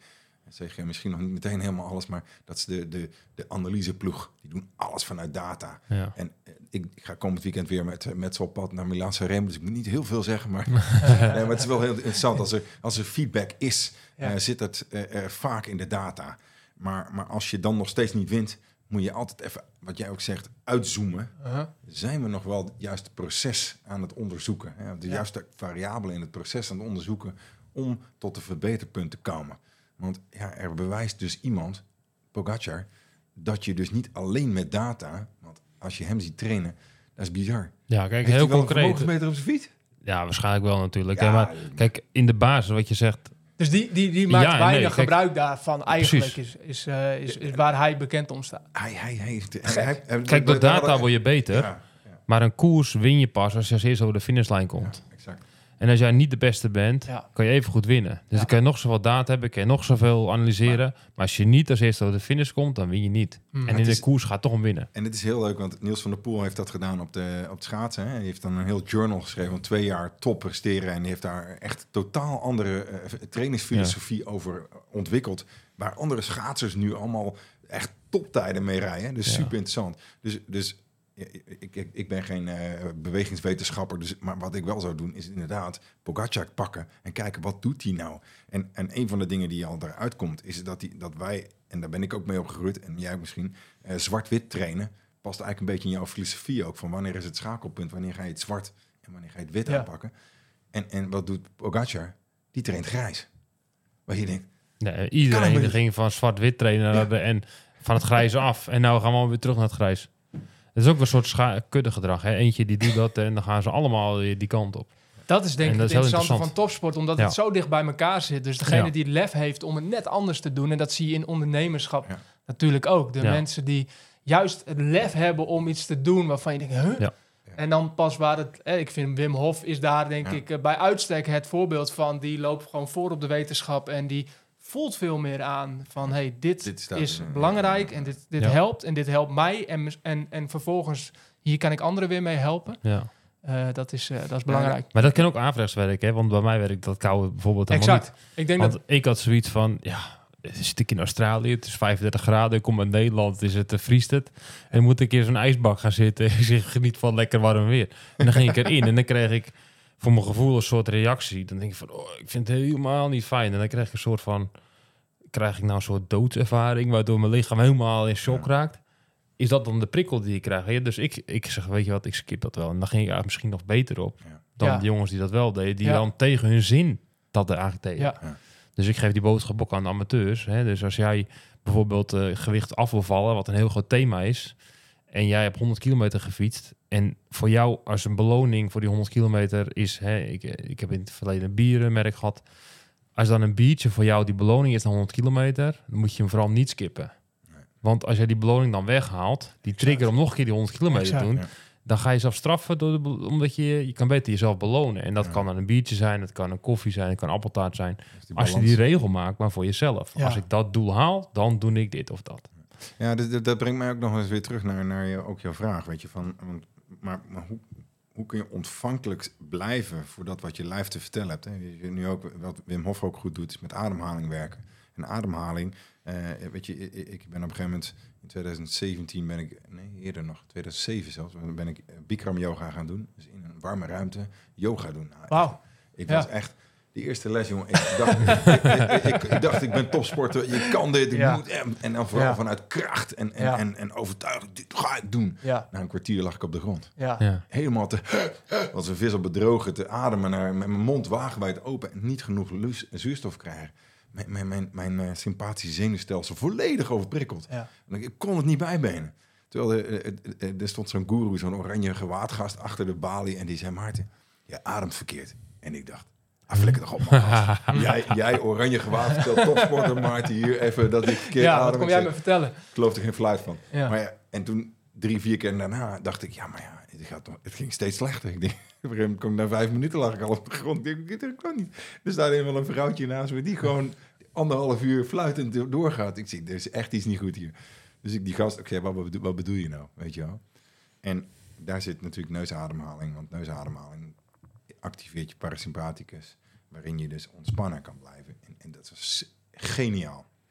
S2: zeg je misschien nog niet meteen helemaal alles, maar dat is de, de, de analyseploeg. Die doen alles vanuit data.
S1: Ja.
S2: En uh, ik, ik ga komend weekend weer met, met z'n op pad naar Milaan-San Remo, dus ik moet niet heel veel zeggen, maar, nee, maar het is wel heel interessant. Als er, als er feedback is, ja. uh, zit het uh, uh, vaak in de data. Maar, maar als je dan nog steeds niet wint, moet je altijd even, wat jij ook zegt, uitzoomen. Uh-huh. Zijn we nog wel het juiste proces aan het onderzoeken? Hè? De ja. juiste variabelen in het proces aan het onderzoeken om tot een verbeterpunt te komen. Want ja, er bewijst dus iemand, Pogacar, dat je dus niet alleen met data, want als je hem ziet trainen, dat is bizar.
S1: Ja, kijk,
S2: Heeft
S1: heel
S2: hij wel
S1: concreet.
S2: een meter op zijn fiets?
S1: Ja, waarschijnlijk wel natuurlijk.
S2: Ja,
S1: Ja, maar kijk, in de basis wat je zegt.
S3: Dus die, die, die maakt
S1: ja,
S3: weinig
S1: nee,
S3: gebruik
S1: kijk,
S3: daarvan. Eigenlijk is, is, uh, is, is waar hij bekend om staat.
S2: Hij, hij, hij heeft... Hij, hij, hij,
S1: Kijk, door data word je beter.
S2: Ja, ja.
S1: Maar een koers win je pas als je als eerst over de finishlijn komt.
S2: Ja, exact.
S1: En als jij niet de beste bent,
S3: Ja.
S1: kan je even goed winnen. Dus
S3: Ja.
S1: dan kan je nog zoveel data hebben, kan je nog zoveel analyseren. Maar, maar als je niet als eerste over de finish komt, dan win je niet.
S3: Hmm.
S1: En in
S2: is,
S1: de koers gaat toch om winnen.
S2: En het is heel leuk, want Niels van der Poel heeft dat gedaan op de, op het schaatsen. Hè. Hij heeft dan een heel journal geschreven van twee jaar top presteren. En die heeft daar echt totaal andere uh, trainingsfilosofie ja. over ontwikkeld. Waar andere schaatsers nu allemaal echt toptijden mee rijden. Dus ja. super interessant. Dus... dus Ik, ik, ik ben geen uh, bewegingswetenschapper, dus, maar wat ik wel zou doen is inderdaad Pogacar pakken en kijken wat doet hij nou. En, en een van de dingen die al eruit komt is dat, die, dat wij, en daar ben ik ook mee opgegroeid en jij misschien, uh, zwart-wit trainen past eigenlijk een beetje in jouw filosofie ook. Van wanneer is het schakelpunt, wanneer ga je het zwart en wanneer ga je het wit ja. aanpakken. En, en wat doet Pogacar? Die traint grijs. Waar je denkt...
S1: Nee, iedereen ging van zwart-wit trainen ja. en van het grijs af. En nou gaan we weer terug naar het grijs. Het is ook een soort scha- kuddegedrag. Hè? Eentje die doet dat en dan gaan ze allemaal die kant op.
S3: Dat is denk ik het interessante van topsport, omdat
S1: ja.
S3: het zo dicht bij elkaar zit. Dus degene
S1: ja.
S3: die het lef heeft om het net anders te doen, en dat zie je in ondernemerschap
S2: ja.
S3: natuurlijk ook. De
S1: ja.
S3: mensen die juist het lef hebben om iets te doen waarvan je denkt, huh?
S1: Ja.
S3: En dan pas waar het... Eh, ik vind Wim Hof is daar denk ja. ik uh, bij uitstek het voorbeeld van. Die loopt gewoon voor op de wetenschap en die voelt veel meer aan van, hey, dit, dit staat, is uh, belangrijk ja. en dit, dit ja. helpt en dit helpt mij. En, en, en vervolgens, hier kan ik anderen weer mee helpen.
S1: Ja.
S3: Uh, dat, is, uh, dat is belangrijk.
S1: Ja, maar dat kan ook averechtswerk, hè? Want bij mij werkt dat koude bijvoorbeeld helemaal
S3: exact.
S1: niet.
S3: Ik denk
S1: want
S3: dat...
S1: ik had zoiets van, ja, zit ik in Australië, het is vijfendertig graden, ik kom uit Nederland, is het, uh, vriest het. En dan moet ik in zo'n ijsbak gaan zitten. Ik zeg, geniet van lekker warm weer. En dan ging ik erin en dan kreeg ik voor mijn gevoel een soort reactie. Dan denk ik van, oh, ik vind het helemaal niet fijn. En dan krijg ik een soort van, krijg ik nou een soort doodservaring, waardoor mijn lichaam helemaal in shock ja. raakt. Is dat dan de prikkel die je krijgt? Ja, dus ik, ik zeg, weet je wat, ik skip dat wel. En dan ging ik er misschien nog beter op ja. dan ja. de jongens die dat wel deden. Die ja. dan tegen hun zin dat er eigenlijk deden.
S3: Ja.
S1: Ja. Dus ik geef die boodschap ook aan de amateurs. Hè? Dus als jij bijvoorbeeld uh, gewicht af wil vallen, wat een heel groot thema is, en jij hebt honderd kilometer gefietst, en voor jou als een beloning voor die honderd kilometer is, hè, ik, ik heb in het verleden een bierenmerk gehad, als dan een biertje voor jou die beloning is naar honderd kilometer, dan moet je hem vooral niet skippen. Want als jij die beloning dan weghaalt, die trigger om nog een keer die honderd kilometer te doen, ja. dan ga je jezelf straffen door de, omdat je je kan beter jezelf belonen. En dat ja. kan dan een biertje zijn, het kan een koffie zijn, het kan een appeltaart zijn. Als je die regel maakt, maar voor jezelf. Ja. Als ik dat doel haal, dan doe ik dit of dat.
S2: Ja, dat, dat brengt mij ook nog eens weer terug naar, naar je, ook jouw vraag. Weet je, van, want, maar, maar hoe, hoe kun je ontvankelijk blijven voor dat wat je lijf te vertellen hebt? Hè? Je, nu ook, wat Wim Hof ook goed doet, is met ademhaling werken. En ademhaling, uh, weet je, ik, ik ben op een gegeven moment in twintig zeventien ben ik, nee eerder nog, tweeduizend zeven zelfs, ben ik Bikram yoga gaan doen. Dus in een warme ruimte yoga doen. Nou,
S3: Wauw.
S2: Ik, ik ja. was echt, die eerste les, jongen, ik dacht, ik, ik, ik, ik dacht, ik ben topsporter, je kan dit, ik ja. moet, en, en dan vooral ja. vanuit kracht en, en, ja. en, en overtuiging, dit ga ik doen. Ja. Na een kwartier lag ik op de grond. Ja. Ja. Helemaal te, als een vis op bedrogen, te ademen, naar, met mijn mond wagenwijd open en niet genoeg lus, zuurstof krijgen. Mijn, mijn, mijn, mijn uh, sympathische zenuwstelsel volledig overprikkeld. Ja. En ik kon het niet bijbenen. Terwijl er, er, er, er stond zo'n goeroe, zo'n oranje gewaadgast achter de balie en die zei, Maarten, je ademt verkeerd. En ik dacht, ah, flikker toch op, man. jij, jij oranje gewaad vertelt topsporter, Maarten, hier even dat ik verkeerd
S3: ja,
S2: adem.
S3: Ja, wat kom jij me vertellen? Ik
S2: geloof er geen fluit van. Ja. Maar ja, en toen, drie, vier keer daarna, dacht ik, ja, maar ja, het, gaat toch, het ging steeds slechter. Ik denk, op een gegeven moment kom ik na vijf minuten lag ik al op de grond. Ik denk, dit kan niet. Er staat een wel een vrouwtje naast me die gewoon anderhalf uur fluitend doorgaat. Ik zie, er is echt iets niet goed hier. Dus ik die gast, oké, okay, wat, wat bedoel je nou, weet je wel? En daar zit natuurlijk neusademhaling, want neusademhaling activeert je parasympathicus, waarin je dus ontspannen kan blijven. En, en dat is geniaal.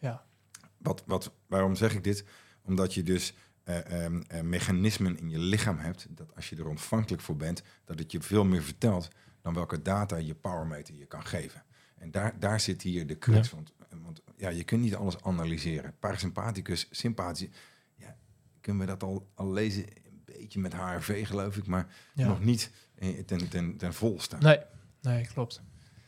S2: wat, wat, waarom zeg ik dit? Omdat je dus uh, um, uh, mechanismen in je lichaam hebt, dat als je er ontvankelijk voor bent, dat het je veel meer vertelt dan welke data je powermeter je kan geven. En daar, daar zit hier de crux. Ja. Want, want ja, je kunt niet alles analyseren. Parasympathicus, sympathie, ja, kunnen we dat al, al lezen? Een beetje met H R V geloof ik, maar ja. nog niet ten, ten, ten volste.
S3: Nee, nee, klopt.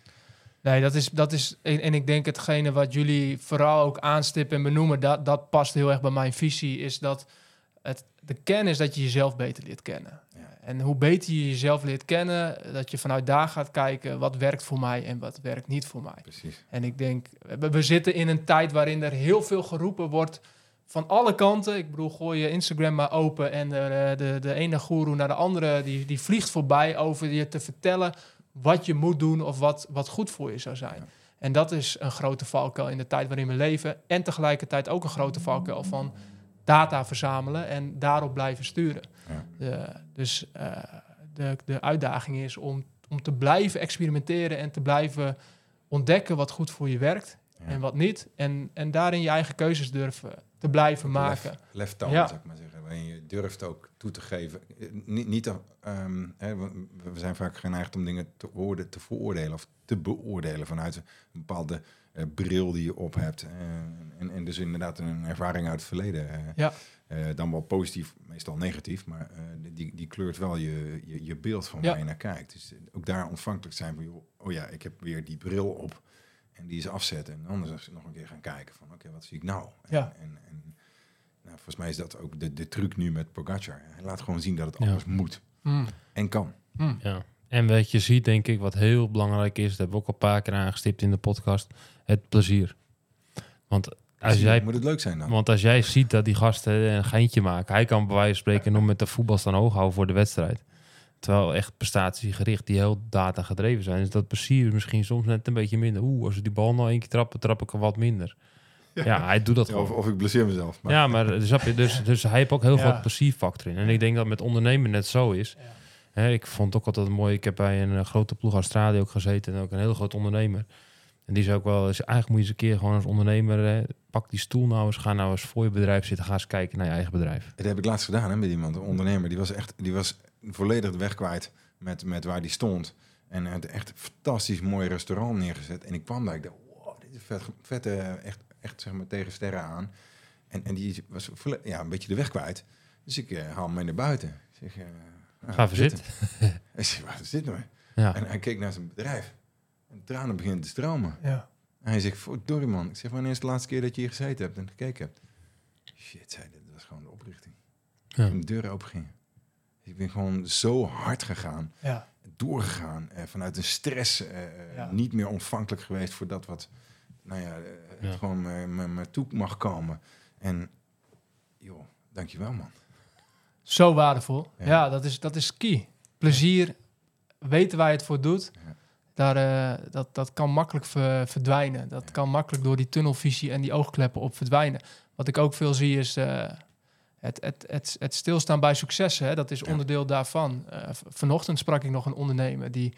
S3: Nee, dat is, dat is en, en ik denk hetgene wat jullie vooral ook aanstippen en benoemen, dat, dat past heel erg bij mijn visie, is dat het, de kern is dat je jezelf beter leert kennen. Ja. En hoe beter je jezelf leert kennen, dat je vanuit daar gaat kijken, wat werkt voor mij en wat werkt niet voor mij.
S2: Precies.
S3: En ik denk, we, we zitten in een tijd waarin er heel veel geroepen wordt van alle kanten. Ik bedoel, gooi je Instagram maar open en de, de, de ene goeroe naar de andere, die, die vliegt voorbij over je te vertellen wat je moet doen of wat, wat goed voor je zou zijn. Ja. En dat is een grote valkuil in de tijd waarin we leven. En tegelijkertijd ook een grote valkuil van data verzamelen en daarop blijven sturen. Ja. De, dus uh, de, de uitdaging is om, om te blijven experimenteren en te blijven ontdekken wat goed voor je werkt ja. en wat niet. En, en daarin je eigen keuzes durven te blijven maken.
S2: Lef, leftoon, ja. zou ik maar zeggen. Waarin je durft ook toe te geven. Niet, niet um, hè, we zijn vaak geneigd om dingen te, oorde, te veroordelen of te beoordelen vanuit een bepaalde uh, bril die je op hebt. Uh, en, en dus inderdaad een ervaring uit het verleden. Uh,
S3: ja.
S2: uh, dan wel positief, meestal negatief, maar uh, die, die kleurt wel je, je, je beeld van
S3: ja.
S2: waar je naar kijkt. Dus ook daar ontvankelijk zijn van, joh, oh ja, ik heb weer die bril op. En die is afzetten. En anders nog een keer gaan kijken van, oké, okay, wat zie ik nou? En,
S3: ja.
S2: en, en nou, volgens mij is dat ook de, de truc nu met Pogacar. Hij laat gewoon zien dat het anders ja. moet.
S3: Mm.
S2: En kan.
S1: Mm. Ja. En wat je ziet, denk ik, wat heel belangrijk is, dat hebben we ook al een paar keer aangestipt in de podcast, het plezier. Want als
S2: plezier,
S1: jij,
S2: moet het leuk zijn dan?
S1: Want als jij ziet dat die gasten een geintje maken, hij kan bij wijze van spreken nog met de voetbal staan hoog houden voor de wedstrijd. Terwijl echt prestatiegericht, die heel data gedreven zijn. Dus dat plezier misschien soms net een beetje minder. Oeh, als we die bal nou één keer trappen, trap ik er wat minder. Ja, ja hij doet dat
S2: ja,
S1: gewoon.
S2: Of, of ik blesseer mezelf. Maar.
S1: Ja, maar dus, dus, dus hij heeft ook heel
S3: ja.
S1: groot plezierfactor in. En ik denk dat met ondernemen net zo is.
S3: Ja.
S1: Hè, ik vond het ook altijd mooi. Ik heb bij een uh, grote ploeg Australië ook gezeten. En ook een heel groot ondernemer. En die zei ook wel, dus eigenlijk moet je eens een keer gewoon als ondernemer, hè, pak die stoel nou eens, ga nou eens voor je bedrijf zitten, ga eens kijken naar je eigen bedrijf.
S2: Dat heb ik laatst gedaan hè, met iemand, een ondernemer. Die was echt, die was volledig de weg kwijt met, met waar die stond. En het echt een fantastisch mooi restaurant neergezet. En ik kwam daar, ik dacht, wow, dit is vet, vet uh, echt, echt zeg maar tegen sterren aan. En, en die was volle- ja, een beetje de weg kwijt. Dus ik uh, haal hem mee naar buiten. Ik zeg, uh, nou,
S1: Ga even zitten.
S2: Ik zeg, waar zit nou?
S1: Ja.
S2: En hij keek naar zijn bedrijf. En de tranen beginnen te stromen.
S3: Ja.
S2: En hij zegt, verdorie man. Ik zeg, wanneer is de laatste keer dat je hier gezeten hebt en gekeken hebt? Shit, zei hij, dat was gewoon de oprichting.
S1: Ja.
S2: Toen de deur open ging. Ik ben gewoon zo hard gegaan.
S3: Ja.
S2: Doorgegaan. Eh, vanuit een stress. Eh,
S3: Ja.
S2: Niet meer ontvankelijk geweest voor dat wat, nou ja, eh,
S1: Ja.
S2: het gewoon me, me, me toe mag komen. En, joh, dankjewel man.
S3: Zo waardevol.
S2: Ja.
S3: Ja, dat, is, dat is key. Plezier, weten waar je het voor doet.
S2: Ja.
S3: Daar, uh, dat, dat kan makkelijk ver, verdwijnen. Dat
S2: Ja.
S3: kan makkelijk door die tunnelvisie en die oogkleppen op verdwijnen. Wat ik ook veel zie is uh, het, het, het, het stilstaan bij successen. Hè? Dat is
S2: Ja.
S3: onderdeel daarvan. Uh, v- vanochtend sprak ik nog een ondernemer die...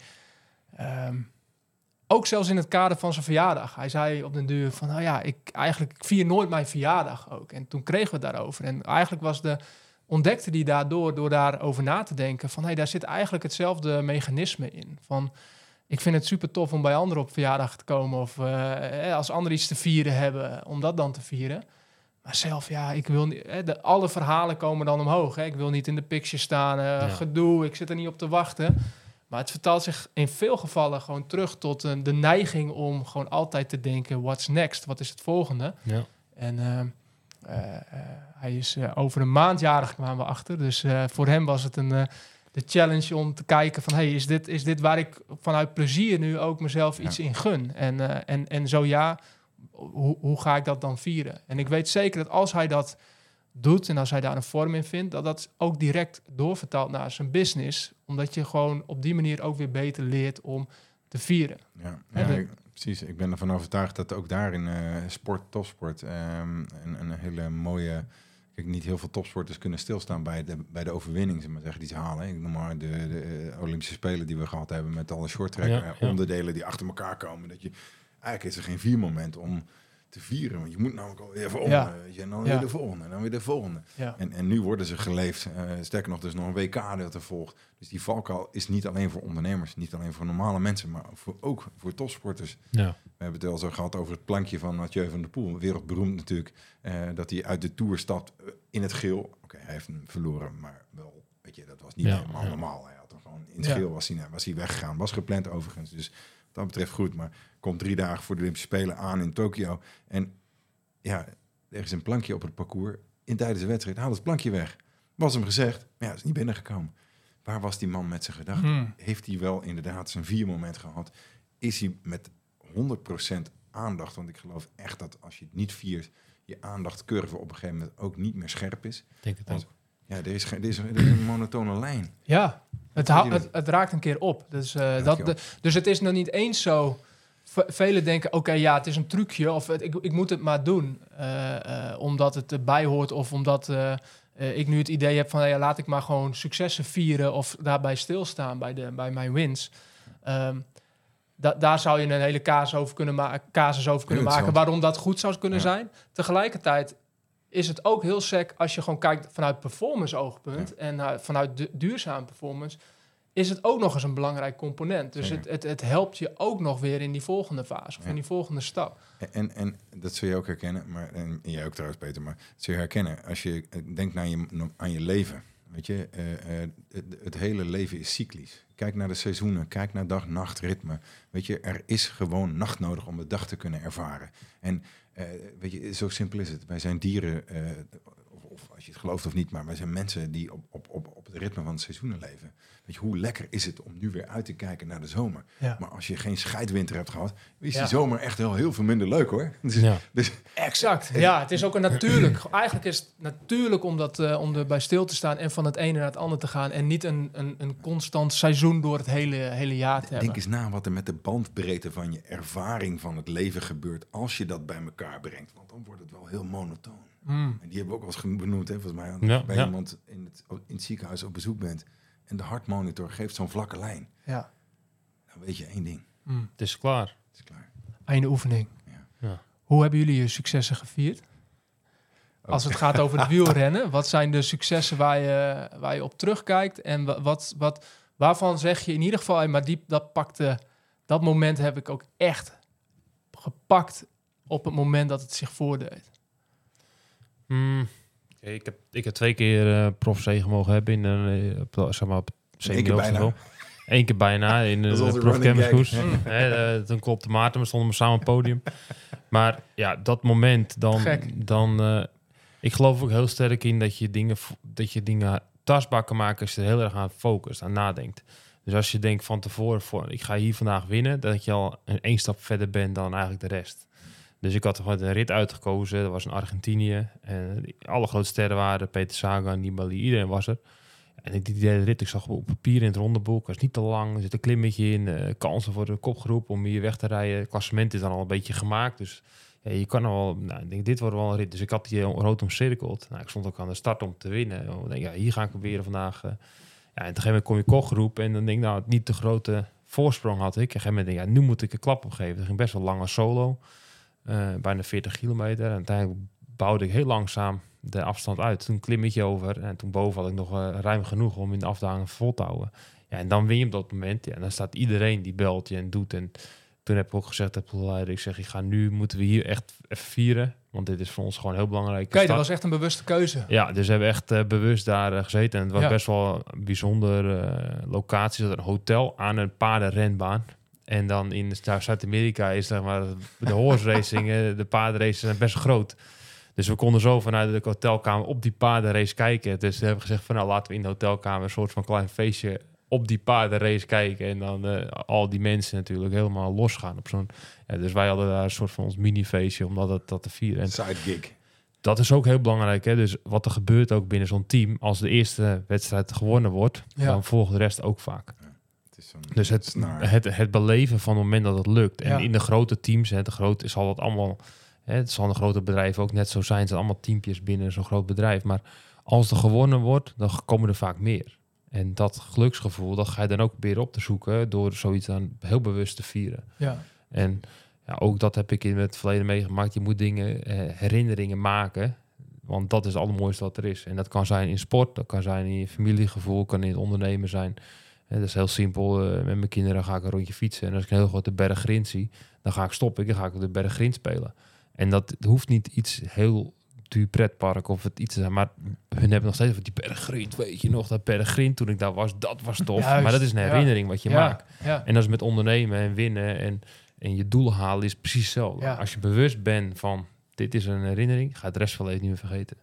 S3: Um, ook zelfs in het kader van zijn verjaardag. Hij zei op den duur van, nou ja, ik eigenlijk ik vier nooit mijn verjaardag ook. En toen kregen we het daarover. En eigenlijk was de... ontdekte die daardoor, door daarover na te denken, van hey, daar zit eigenlijk hetzelfde mechanisme in. Van, ik vind het super tof om bij anderen op verjaardag te komen of uh, als anderen iets te vieren hebben, om dat dan te vieren. Maar zelf, ja, ik wil niet. Hè, de, alle verhalen komen dan omhoog. Hè. Ik wil niet in de picture staan, uh, ja. gedoe, ik zit er niet op te wachten. Maar het vertaalt zich in veel gevallen gewoon terug tot uh, de neiging om gewoon altijd te denken, what's next? Wat is het volgende?
S1: Ja.
S3: En uh, uh, uh, hij is uh, over een maand jarig, kwamen we achter. Dus uh, voor hem was het een uh, de challenge om te kijken van, hey, is dit, is dit waar ik vanuit plezier nu ook mezelf iets ja. in gun? En, uh, en, en zo ja, hoe, hoe ga ik dat dan vieren? En ik weet zeker dat als hij dat doet en als hij daar een vorm in vindt, dat dat ook direct doorvertaalt naar zijn business. Omdat je gewoon op die manier ook weer beter leert om te vieren.
S2: Ja, ja, ja ik, precies. Ik ben ervan overtuigd dat ook daar in uh, sport, topsport, um, een, een hele mooie... Kijk, niet heel veel topsporters kunnen stilstaan bij de, bij de overwinning, zeg maar zeggen, die ze halen. Ik noem maar de, de uh, Olympische Spelen die we gehad hebben met alle shorttrack ja, ja. onderdelen die achter elkaar komen. Dat je, eigenlijk is er geen vier moment om te vieren. Want je moet namelijk alweer volgende.
S3: Ja.
S2: Weet je, en dan
S3: Ja.
S2: weer de volgende. En dan weer de volgende.
S3: Ja.
S2: En, en nu worden ze geleefd. Uh, sterker nog, er is nog een W K dat er volgt. Dus die valkuil is niet alleen voor ondernemers. Niet alleen voor normale mensen. Maar voor, ook voor topsporters.
S1: Ja.
S2: We hebben het wel zo gehad over het plankje van Mathieu van der Poel. Wereldberoemd natuurlijk. Uh, dat hij uit de Tour stapt uh, in het geel. Oké, okay, hij heeft hem verloren. Maar wel, weet je, dat was niet ja, helemaal ja. normaal. Hij had er gewoon in het ja. geel was hij, was hij weggegaan. Was gepland overigens. Dus wat dat betreft goed. Maar komt drie dagen voor de Olympische Spelen aan in Tokio. En ja, er is een plankje op het parcours. In tijdens de wedstrijd haal het plankje weg. Was hem gezegd, maar ja, is niet binnengekomen. Waar was die man met zijn gedachten? Hmm. Heeft hij wel inderdaad zijn vier moment gehad? Is hij met honderd procent aandacht? Want ik geloof echt dat als je het niet viert, je aandachtcurve op een gegeven moment ook niet meer scherp is.
S1: Denk het ook.
S2: Ja, er is, er, is, er is een monotone lijn.
S3: Ja, het, ha- het, het raakt een keer op. Dus, uh, dat, de, dus het is nog niet eens zo... Velen denken, oké, okay, ja, het is een trucje of het, ik, ik moet het maar doen. Uh, uh, omdat het erbij hoort of omdat uh, uh, ik nu het idee heb van... Ja, laat ik maar gewoon successen vieren of daarbij stilstaan bij, de, bij mijn wins. Um, da- daar zou je een hele casus over kunnen, ma- casus over kunnen maken waarom dat goed zou kunnen ja. zijn. Tegelijkertijd is het ook heel sec als je gewoon kijkt vanuit performance oogpunt... Ja. en uh, vanuit du- duurzame performance... is het ook nog eens een belangrijk component. Dus het, het, het helpt je ook nog weer in die volgende fase... of ja. in die volgende stap.
S2: En, en dat zul je ook herkennen, maar, en jij ook trouwens, Peter... maar dat zul je herkennen als je denkt naar je, aan je leven. Weet je, uh, uh, het, het hele leven is cyclisch. Kijk naar de seizoenen, kijk naar dag-nachtritme. Weet je, er is gewoon nacht nodig om de dag te kunnen ervaren. En uh, weet je, zo simpel is het. Wij zijn dieren... Uh, of als je het gelooft of niet, maar wij zijn mensen die op, op, op, op het ritme van het seizoenen leven. Weet je, hoe lekker is het om nu weer uit te kijken naar de zomer?
S3: Ja.
S2: Maar als je geen scheidwinter hebt gehad, is
S3: ja.
S2: die zomer echt wel heel veel minder leuk, hoor. Dus,
S1: ja.
S2: dus,
S3: exact. Ja, het is ook een natuurlijk. Eigenlijk is het natuurlijk om, dat, uh, om erbij stil te staan en van het ene naar het andere te gaan en niet een, een, een constant seizoen door het hele, hele jaar te
S2: Denk
S3: hebben.
S2: eens na wat er met de bandbreedte van je ervaring van het leven gebeurt als je dat bij elkaar brengt. Want dan wordt het wel heel monotoon.
S3: Mm.
S2: En die hebben we ook wel eens benoemd, hè, volgens mij, als
S1: ja,
S2: bij
S1: ja.
S2: iemand in het, in het ziekenhuis op bezoek bent en de hartmonitor geeft zo'n vlakke lijn.
S3: Ja.
S2: Dan weet je één ding.
S3: Mm.
S1: Het is klaar.
S2: Het is klaar.
S3: Einde oefening.
S2: Ja.
S1: Ja.
S3: Hoe hebben jullie je successen gevierd? Oh. Als het gaat over het wielrennen, wat zijn de successen waar je, waar je op terugkijkt? En wat, wat, waarvan zeg je in ieder geval, hey, maar die, dat pakte, dat moment heb ik ook echt gepakt op het moment dat het zich voordeed?
S1: Mm, okay, ik, heb, ik heb twee keer uh, prof zegen mogen hebben in een, uh, zeg maar, op
S2: Eén keer bijna.
S1: Eén keer bijna in een uh, prof kermiskoers. uh, toen klopte Maarten, we stonden samen op het podium. Maar ja, dat moment, dan... dan uh, ik geloof ook heel sterk in dat je dingen, dat je dingen tastbaar kan maken als je er heel erg aan focust, aan nadenkt. Dus als je denkt van tevoren, voor, ik ga hier vandaag winnen, dat je al een één stap verder bent dan eigenlijk de rest. Dus ik had gewoon een rit uitgekozen. Dat was in Argentinië. En die, alle grote sterren waren Peter Sagan, Nibali, iedereen was er. En die, die derde rit, ik zag op papier in het rondeboek. Was niet te lang, er zit een klimmetje in. Uh, kansen voor de kopgroep om hier weg te rijden. Het klassement is dan al een beetje gemaakt. Dus ja, je kan er wel... Nou, ik denk, dit wordt wel een rit. Dus ik had die rood omcirkeld. Nou, ik stond ook aan de start om te winnen. Ik denk, ja, hier ga ik proberen vandaag. Uh, ja, en op een gegeven moment kom je kopgroep. En dan denk ik, nou, niet de grote voorsprong had ik. En op een gegeven moment denk ik, ja, nu moet ik een klap opgeven. Dat ging best wel lange solo. Uh, bijna veertig kilometer. En uiteindelijk bouwde ik heel langzaam de afstand uit. Toen klimmetje over. En toen boven had ik nog uh, ruim genoeg om in de afdaling vol te houden. Ja, en dan win je op dat moment. Ja, en dan staat iedereen die belt je en doet. En toen heb ik ook gezegd, heb ik, ik zeg, ik ga nu, moeten we hier echt even vieren. Want dit is voor ons gewoon heel belangrijk.
S3: Kijk, dat was echt een bewuste keuze.
S1: Ja, dus we hebben echt uh, bewust daar uh, gezeten. En het was
S3: ja.
S1: best wel een bijzondere uh, locatie. Dat een hotel aan een paardenrenbaan. En dan in Zuid-Amerika is zeg maar de horse racing, de paardenraces zijn best groot. Dus we konden zo vanuit de hotelkamer op die paardenrace kijken. Dus we hebben gezegd van nou laten we in de hotelkamer een soort van klein feestje op die paardenrace kijken. En dan uh, al die mensen natuurlijk helemaal losgaan op zo'n... Ja, dus wij hadden daar een soort van ons mini-feestje om dat, dat te vieren. En
S2: side gig.
S1: Dat is ook heel belangrijk. Hè? Dus wat er gebeurt ook binnen zo'n team, als de eerste wedstrijd gewonnen wordt, ja. dan volgt de rest ook vaak. Dus het, het, het beleven van het moment dat het lukt. En ja. in de grote teams, hè, de grote, zal dat allemaal... Hè, het zal een grote bedrijf ook net zo zijn. Het zijn allemaal teampjes binnen zo'n groot bedrijf. Maar als er gewonnen wordt, dan komen er vaak meer. En dat geluksgevoel, dat ga je dan ook proberen op te zoeken... door zoiets dan heel bewust te vieren.
S3: Ja.
S1: En ja, ook dat heb ik in het verleden meegemaakt. Je moet dingen, eh, herinneringen maken. Want dat is het allermooiste wat er is. En dat kan zijn in sport, dat kan zijn in je familiegevoel, kan in het ondernemen zijn. En dat is heel simpel. Uh, met mijn kinderen ga ik een rondje fietsen. En als ik een heel grote berg grind zie, dan ga ik stoppen. Dan ga ik op de berg grind spelen. En dat hoeft niet iets heel duur pretpark of het iets te zijn. Maar hun hebben nog steeds van die berg grind. Weet je nog, dat berg grind toen ik daar was, dat was tof.
S3: Juist,
S1: maar dat is een herinnering
S3: ja.
S1: wat je
S3: ja,
S1: maakt.
S3: Ja.
S1: En dat is met ondernemen en winnen en, en je doel halen is precies hetzelfde.
S3: Ja.
S1: Als je bewust bent van, dit is een herinnering, ga het rest van het leven niet meer vergeten.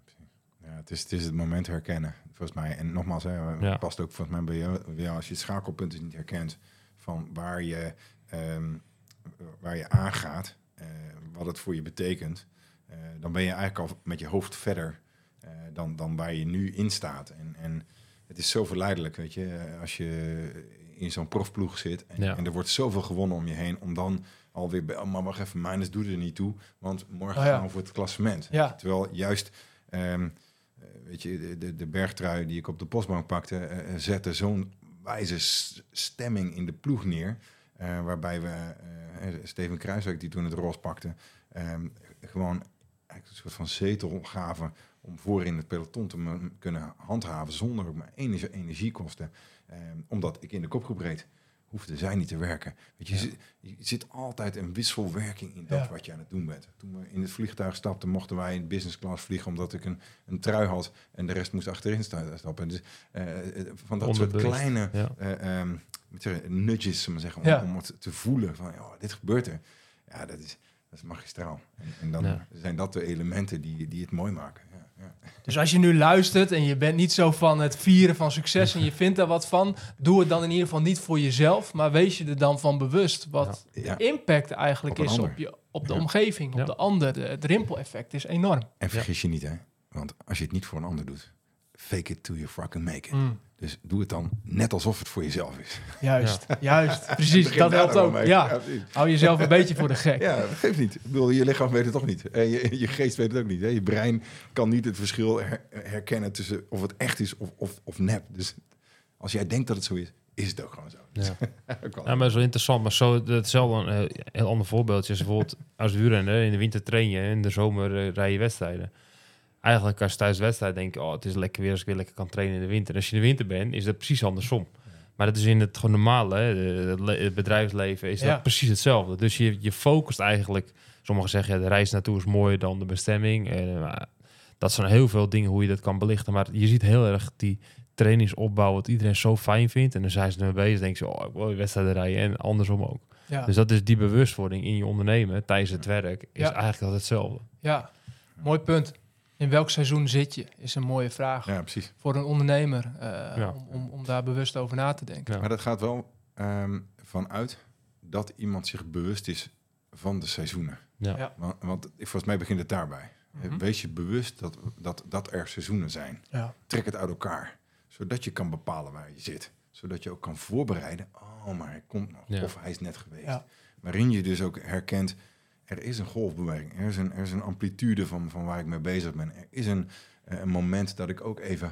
S2: Ja, het, is, het is het moment herkennen, volgens mij. En nogmaals, hè,
S1: Ja.
S2: past ook volgens mij bij jou, bij jou. Als je het schakelpunt is niet herkent van waar je, um, waar je aangaat, uh, wat het voor je betekent, uh, dan ben je eigenlijk al met je hoofd verder uh, dan, dan waar je nu in staat. En, en het is zo verleidelijk, weet je, als je in zo'n profploeg zit en,
S1: Ja.
S2: en er wordt zoveel gewonnen om je heen, om dan alweer, bij, oh, maar wacht even, minus doet er niet toe, want morgen
S3: Oh ja.
S2: gaan we voor het klassement.
S3: Ja.
S2: Terwijl juist... Um, weet je, de, de bergtrui die ik op de postbank pakte, uh, zette zo'n wijze s- stemming in de ploeg neer. Uh, waarbij we, uh, Steven Kruiswijk, die toen het roze pakte, um, gewoon een soort van zetel gaven om voorin het peloton te m- kunnen handhaven zonder ook maar enige energiekosten. Um, omdat ik in de kopgroep reed, hoefde zij niet te werken. Weet je,
S3: Ja.
S2: je, zit, je zit altijd een wisselwerking in dat
S3: Ja.
S2: wat je aan het doen bent. Toen we in het vliegtuig stapten, mochten wij in business class vliegen, omdat ik een, een trui had en de rest moest achterin sta- stappen. Dus uh, van dat soort
S1: Onderbewust,
S2: kleine
S1: ja.
S2: uh, um, moet ik zeggen, nudges, zullen we zeggen, om,
S3: Ja.
S2: om het te voelen van, oh, dit gebeurt er. Ja, dat is, dat is magistraal. En, en dan
S1: Ja.
S2: zijn dat de elementen die, die het mooi maken. Ja, ja.
S3: Dus als je nu luistert en je bent niet zo van het vieren van succes en je vindt daar wat van, doe het dan in ieder geval niet voor jezelf, maar wees je er dan van bewust wat
S2: Ja.
S3: de impact eigenlijk
S2: Op een
S3: is
S2: ander.
S3: op, je, op de
S2: Ja.
S3: omgeving, op
S1: Ja.
S3: de ander. De, het rimpeleffect is enorm.
S2: En vergis je niet, hè. Want als je het niet voor een ander doet, fake it till you fucking make it.
S3: Mm.
S2: Dus doe het dan net alsof het voor jezelf is.
S3: Juist, juist, precies.
S2: Begin
S3: Dat
S2: daar
S3: helpt
S2: dan
S3: ook.
S2: mee.
S3: Ja.
S2: Ja, precies.
S3: Hou jezelf een beetje voor de gek.
S2: Ja, dat geeft niet. Ik bedoel, je lichaam weet het toch niet. En je, je geest weet het ook niet. Hè? Je brein kan niet het verschil her- herkennen tussen of het echt is of, of, of nep. Dus als jij denkt dat het zo is, is het ook gewoon zo.
S1: Ja.
S2: Ook wel.
S1: Ja, maar zo interessant. Maar zo hetzelfde, een uh, heel ander voorbeeldje is bijvoorbeeld als wielrenner. In de winter train je, in de zomer uh, rij je wedstrijden. Eigenlijk als je tijdens de wedstrijd denk je, oh, het is lekker weer als ik weer lekker kan trainen in de winter. En als je in de winter bent, is dat precies andersom. Maar dat is in het gewoon normale, hè, het, le- het bedrijfsleven, is
S3: Ja.
S1: dat precies hetzelfde. Dus je, je focust eigenlijk, sommigen zeggen, ja, de reis naartoe is mooier dan de bestemming. En, uh, dat zijn heel veel dingen hoe je dat kan belichten. Maar je ziet heel erg die trainingsopbouw, wat iedereen zo fijn vindt. En dan zijn ze ermee bezig, denken ze, oh, ik wil je wedstrijden rijden. En andersom ook.
S3: Ja.
S1: Dus dat is die bewustwording in je ondernemen tijdens het werk, is
S3: Ja.
S1: eigenlijk altijd hetzelfde.
S3: Ja, mooi punt. In welk seizoen zit je? Is een mooie vraag
S2: Ja, precies.
S3: voor een ondernemer. uh,
S1: Ja.
S3: om, om, om daar bewust over na te denken.
S1: Ja.
S2: Maar dat gaat wel um, vanuit dat iemand zich bewust is van de seizoenen.
S1: Ja.
S3: Ja.
S2: Want, want volgens mij begint het daarbij.
S3: Mhm.
S2: Wees je bewust dat, dat, dat er seizoenen zijn.
S3: Ja.
S2: Trek het uit elkaar. Zodat je kan bepalen waar je zit. Zodat je ook kan voorbereiden. Oh, maar hij komt nog.
S1: Ja.
S2: Of hij is net geweest.
S3: Ja.
S2: Waarin je dus ook herkent, er is een golfbeweging. Er is een, er is een amplitude van, van waar ik mee bezig ben. Er is een, uh, een moment dat ik ook even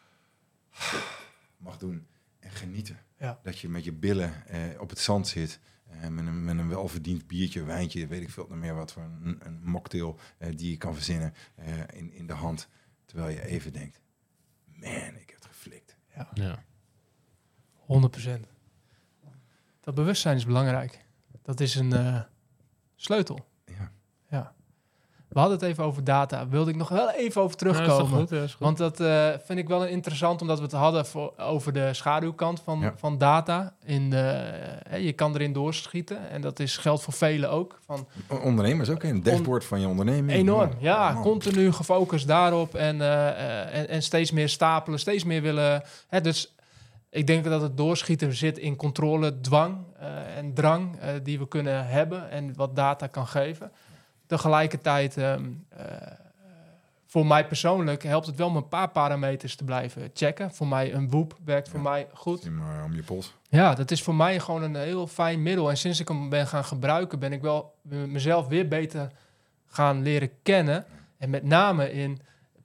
S2: mag doen en genieten.
S3: Ja.
S2: Dat je met je billen uh, op het zand zit. Uh, met, een, met een welverdiend biertje, wijntje, weet ik veel nog meer wat voor een, een mocktail uh, die je kan verzinnen uh, in, in de hand. Terwijl je even denkt, man, ik heb het geflikt.
S3: Ja.
S1: Ja.
S3: honderd procent. Dat bewustzijn is belangrijk. Dat is een uh, sleutel.
S2: Ja.
S3: Ja. We hadden het even over data. Wilde ik nog wel even over terugkomen.
S1: Ja, is toch goed, ja, is goed.
S3: Want dat uh, vind ik wel interessant, omdat we het hadden voor, over de schaduwkant van,
S2: Ja.
S3: van data. In de, uh, je kan erin doorschieten. En dat is, geldt voor velen ook. Van,
S2: O- Ondernemers ook, hè? Een dashboard van je onderneming.
S3: enorm.
S2: Oh,
S3: Ja,
S2: man.
S3: continu gefocust daarop. En, uh, uh, en, en steeds meer stapelen, steeds meer willen. Hè, dus ik denk dat het doorschieten zit in controle, dwang uh, en drang uh, die we kunnen hebben en wat data kan geven. Tegelijkertijd, um, uh, voor mij persoonlijk helpt het wel om een paar parameters te blijven checken. Voor mij een Whoop werkt voor
S2: Ja.
S3: mij goed.
S2: Zie maar om je pols.
S3: Ja, dat is voor mij gewoon een heel fijn middel. En sinds ik hem ben gaan gebruiken, ben ik wel m- mezelf weer beter gaan leren kennen. En met name in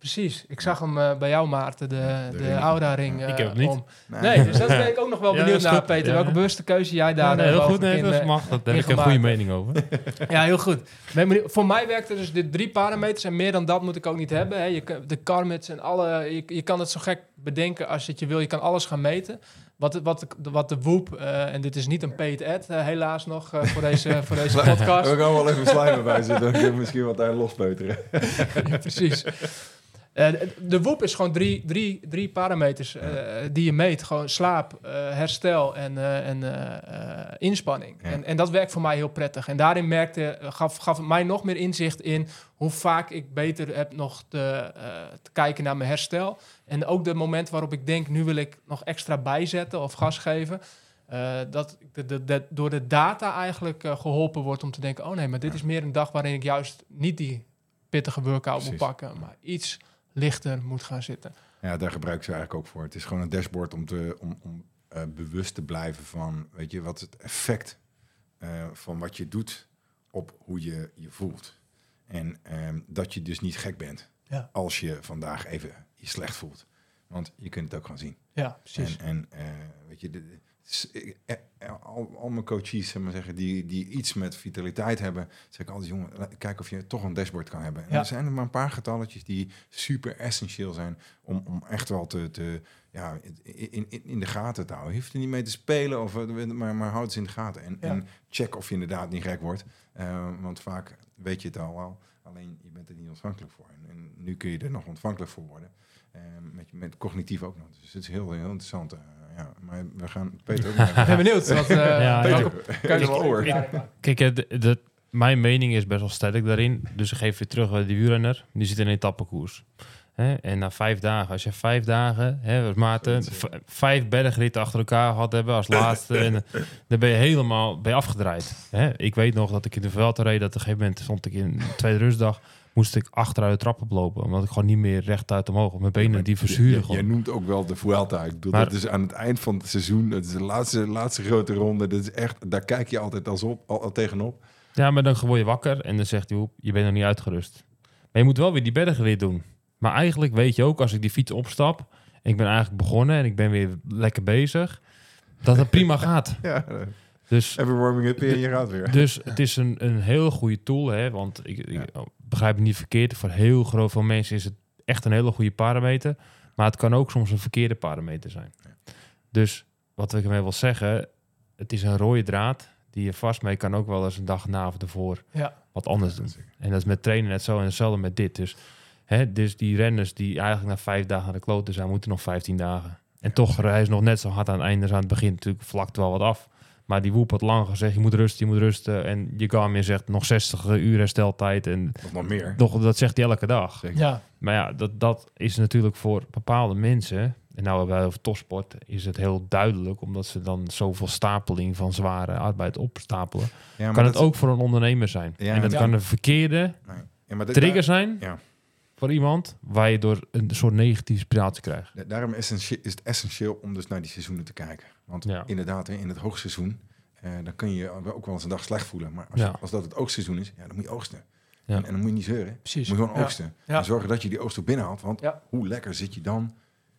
S3: precies. Ik zag hem uh, bij jou, Maarten, de,
S2: de
S3: de
S2: ring.
S3: Aura-ring. Uh,
S1: Ik heb het niet.
S3: Om.
S2: Nee.
S3: Nee, dus daar ben ik ook nog wel
S1: Ja,
S3: benieuwd
S1: dat is
S3: naar,
S1: goed.
S3: Peter.
S1: Ja.
S3: Welke bewuste keuze jij
S1: Ja,
S3: daar
S1: nee, heel
S3: uh,
S1: goed, nee,
S3: in,
S1: dat
S3: uh,
S1: mag. Daar heb ik een
S3: ingemaakt.
S1: goede mening over.
S3: Ja, heel goed. Ben benieuwd. Voor mij werkt er dus de drie parameters en meer dan dat moet ik ook niet hebben. Hè. Je, kan- de karmits en alle... Je, je kan het zo gek bedenken als je het je wil. Je kan alles gaan meten. Wat, de- wat, de, wat de Whoop, uh, en dit is niet een paid ad, uh, helaas nog, uh, voor deze, voor deze podcast.
S2: We gaan wel even slijmen bij zitten. Dan kun je misschien wat daar lospeuteren.
S3: Ja, precies. Uh, de- de Whoop is gewoon drie, drie, drie parameters uh, die je meet. Gewoon slaap, uh, herstel en, uh, en uh, uh, inspanning.
S2: Ja.
S3: En, en dat werkt voor mij heel prettig. En daarin merkte, gaf, gaf het mij nog meer inzicht in hoe vaak ik beter heb nog te, uh, te kijken naar mijn herstel. En ook de momenten waarop ik denk, nu wil ik nog extra bijzetten of gas geven. Uh, dat de, de, de, door de data eigenlijk uh, geholpen wordt om te denken, oh nee, maar dit
S2: Ja.
S3: is meer een dag waarin ik juist niet die pittige workout
S2: Precies.
S3: moet pakken, maar iets lichter moet gaan zitten.
S2: Ja, daar gebruik ik ze eigenlijk ook voor. Het is gewoon een dashboard om, te, om, om uh, bewust te blijven van, weet je, wat het effect uh, van wat je doet op hoe je je voelt. En um, dat je dus niet gek bent
S3: Ja.
S2: als je vandaag even je slecht voelt. Want je kunt het ook gaan zien.
S3: Ja, precies.
S2: En, en uh, weet je, de, de, s- eh, eh, al, al mijn coaches, zeg maar zeggen, die, die iets met vitaliteit hebben, zeg ik altijd, jongen, la- kijk of je toch een dashboard kan hebben. En
S3: Ja.
S2: er zijn er maar een paar getalletjes die super essentieel zijn om, om echt wel te, te ja, in, in, in de gaten te houden. Je hoeft er niet mee te spelen, of, uh, maar, maar houd ze in de gaten. En,
S3: Ja.
S2: en check of je inderdaad niet gek wordt. Uh, want vaak weet je het al wel, alleen je bent er niet ontvankelijk voor. En, en nu kun je er nog ontvankelijk voor worden. Uh, met, met cognitief ook nog. Dus het is heel, heel interessant. Uh, ja, maar we gaan Peter ook nog
S3: Ik ben benieuwd. Wat, uh,
S1: Ja,
S2: Peter,
S3: welke
S2: kan je
S3: keuze
S2: wel oor?
S1: Kijk, eh, de, de- mijn mening is best wel sterk daarin. Dus ik geef weer terug bij die wielrenner. Die zit in een etappekoers. Hè? En na vijf dagen, als je vijf dagen, hè, als Maarten, v- vijf bergritten achter elkaar had hebben als laatste, en, eh, dan ben je helemaal ben je afgedraaid. Hè? Ik weet nog dat ik in de Vuelta reed, dat op een gegeven moment stond ik in de tweede rustdag, moest ik achteruit de trap oplopen, omdat ik gewoon niet meer rechtuit omhoog, mijn benen die verzuurden
S2: Jij
S1: gewoon.
S2: noemt ook wel de Vuelta. Ik bedoel,
S1: Maar-
S2: dat is aan het eind van het seizoen. Dat is de laatste, laatste grote ronde. Dat is echt, daar kijk je altijd als op, al, al tegenop.
S1: Ja, maar dan word je wakker en dan zegt hij, "Joep, je bent nog niet uitgerust. Maar je moet wel weer die bergrit doen. Maar eigenlijk weet je ook, als ik die fiets opstap, en ik ben eigenlijk begonnen en ik ben weer lekker bezig, dat het prima gaat.
S2: Ja,
S1: Dus,
S2: even warming up en je gaat weer.
S1: dus het is een, een heel goede tool, hè, want ik, ik
S2: Ja.
S1: oh, begrijp het niet verkeerd. Voor heel groot veel mensen is het echt een hele goede parameter. Maar het kan ook soms een verkeerde parameter zijn.
S2: Ja.
S1: Dus wat ik ermee wil zeggen, het is een rode draad die je vast mee kan ook wel eens een dag na of ervoor
S3: Ja.
S1: wat anders doen. En dat is met trainen net zo en hetzelfde met dit. Dus, hè, dus die renners die eigenlijk na vijf dagen naar de kloten zijn, moeten nog vijftien dagen. En toch rijden ze nog net zo hard aan het einde als aan het begin. Natuurlijk vlakt wel wat af. Maar die Whoop had lang gezegd, je moet rusten, je moet rusten. En je Garmin zegt nog zestig uur hersteltijd. En
S2: Of nog meer.
S1: nog, dat zegt hij elke dag.
S2: Zeker.
S3: Ja.
S1: Maar ja, dat, dat is natuurlijk voor bepaalde mensen, en nou hebben wij over topsport, is het heel duidelijk, omdat ze dan zoveel stapeling van zware arbeid opstapelen.
S2: Ja, maar
S1: Kan het
S2: dat-
S1: ook voor een ondernemer zijn.
S2: Ja,
S1: en dat
S3: ja.
S1: kan een verkeerde
S2: Nee. Ja, maar dit-
S1: trigger zijn
S2: Ja.
S1: voor iemand waar je door een soort negatieve inspiratie krijgt.
S2: Da- Daarom essentie- is het essentieel om dus naar die seizoenen te kijken. Want
S1: Ja.
S2: inderdaad, hè, in het hoogseizoen, eh, dan kun je je ook wel eens een dag slecht voelen. Maar als,
S1: Ja.
S2: je- als dat het oogseizoen is, ja, dan moet je oogsten.
S1: Ja.
S2: En, en dan moet je niet zeuren.
S3: Precies.
S2: Je moet gewoon
S3: Ja.
S2: oogsten.
S3: Ja.
S2: En zorgen dat je die oogst ook binnenhaalt. Want
S3: Ja.
S2: hoe lekker zit je dan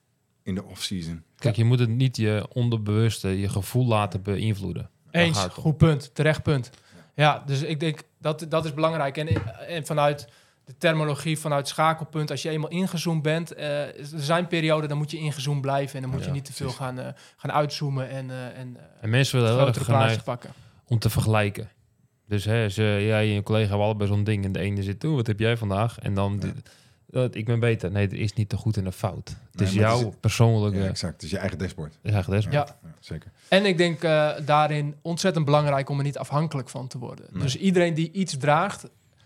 S2: in de off-season?
S1: Kijk, je moet het niet je onderbewuste, je gevoel laten beïnvloeden. Daar
S3: Eens,
S1: gaat het om.
S3: goed punt, terecht punt. Ja, dus ik denk dat dat is belangrijk. En, en vanuit de terminologie, vanuit schakelpunt, als je eenmaal ingezoomd bent, eh, er zijn perioden, dan moet je ingezoomd blijven en dan moet
S1: Ja,
S3: je niet te veel
S2: precies.
S3: gaan, eh, gaan uitzoomen en, eh en eh,
S1: En mensen willen heel erg
S3: grotere plaatjes
S1: geneigd
S3: pakken.
S1: om te vergelijken. Dus hè, ze, jij en je collega hebben allebei zo'n ding en de ene zit, oeh, wat heb jij vandaag? En dan,
S2: Ja.
S1: dit- dat, ik ben beter. Nee, er is niet te goed en een fout. Het
S2: Nee,
S1: is
S2: maar het
S1: jouw
S2: is-
S1: persoonlijke
S2: Ja, exact. Het is je eigen dashboard.
S1: eigen dashboard.
S3: Ja.
S2: Ja, zeker.
S3: En ik denk eh, daarin ontzettend belangrijk om er niet afhankelijk van te worden.
S2: Nee.
S3: Dus iedereen die iets draagt,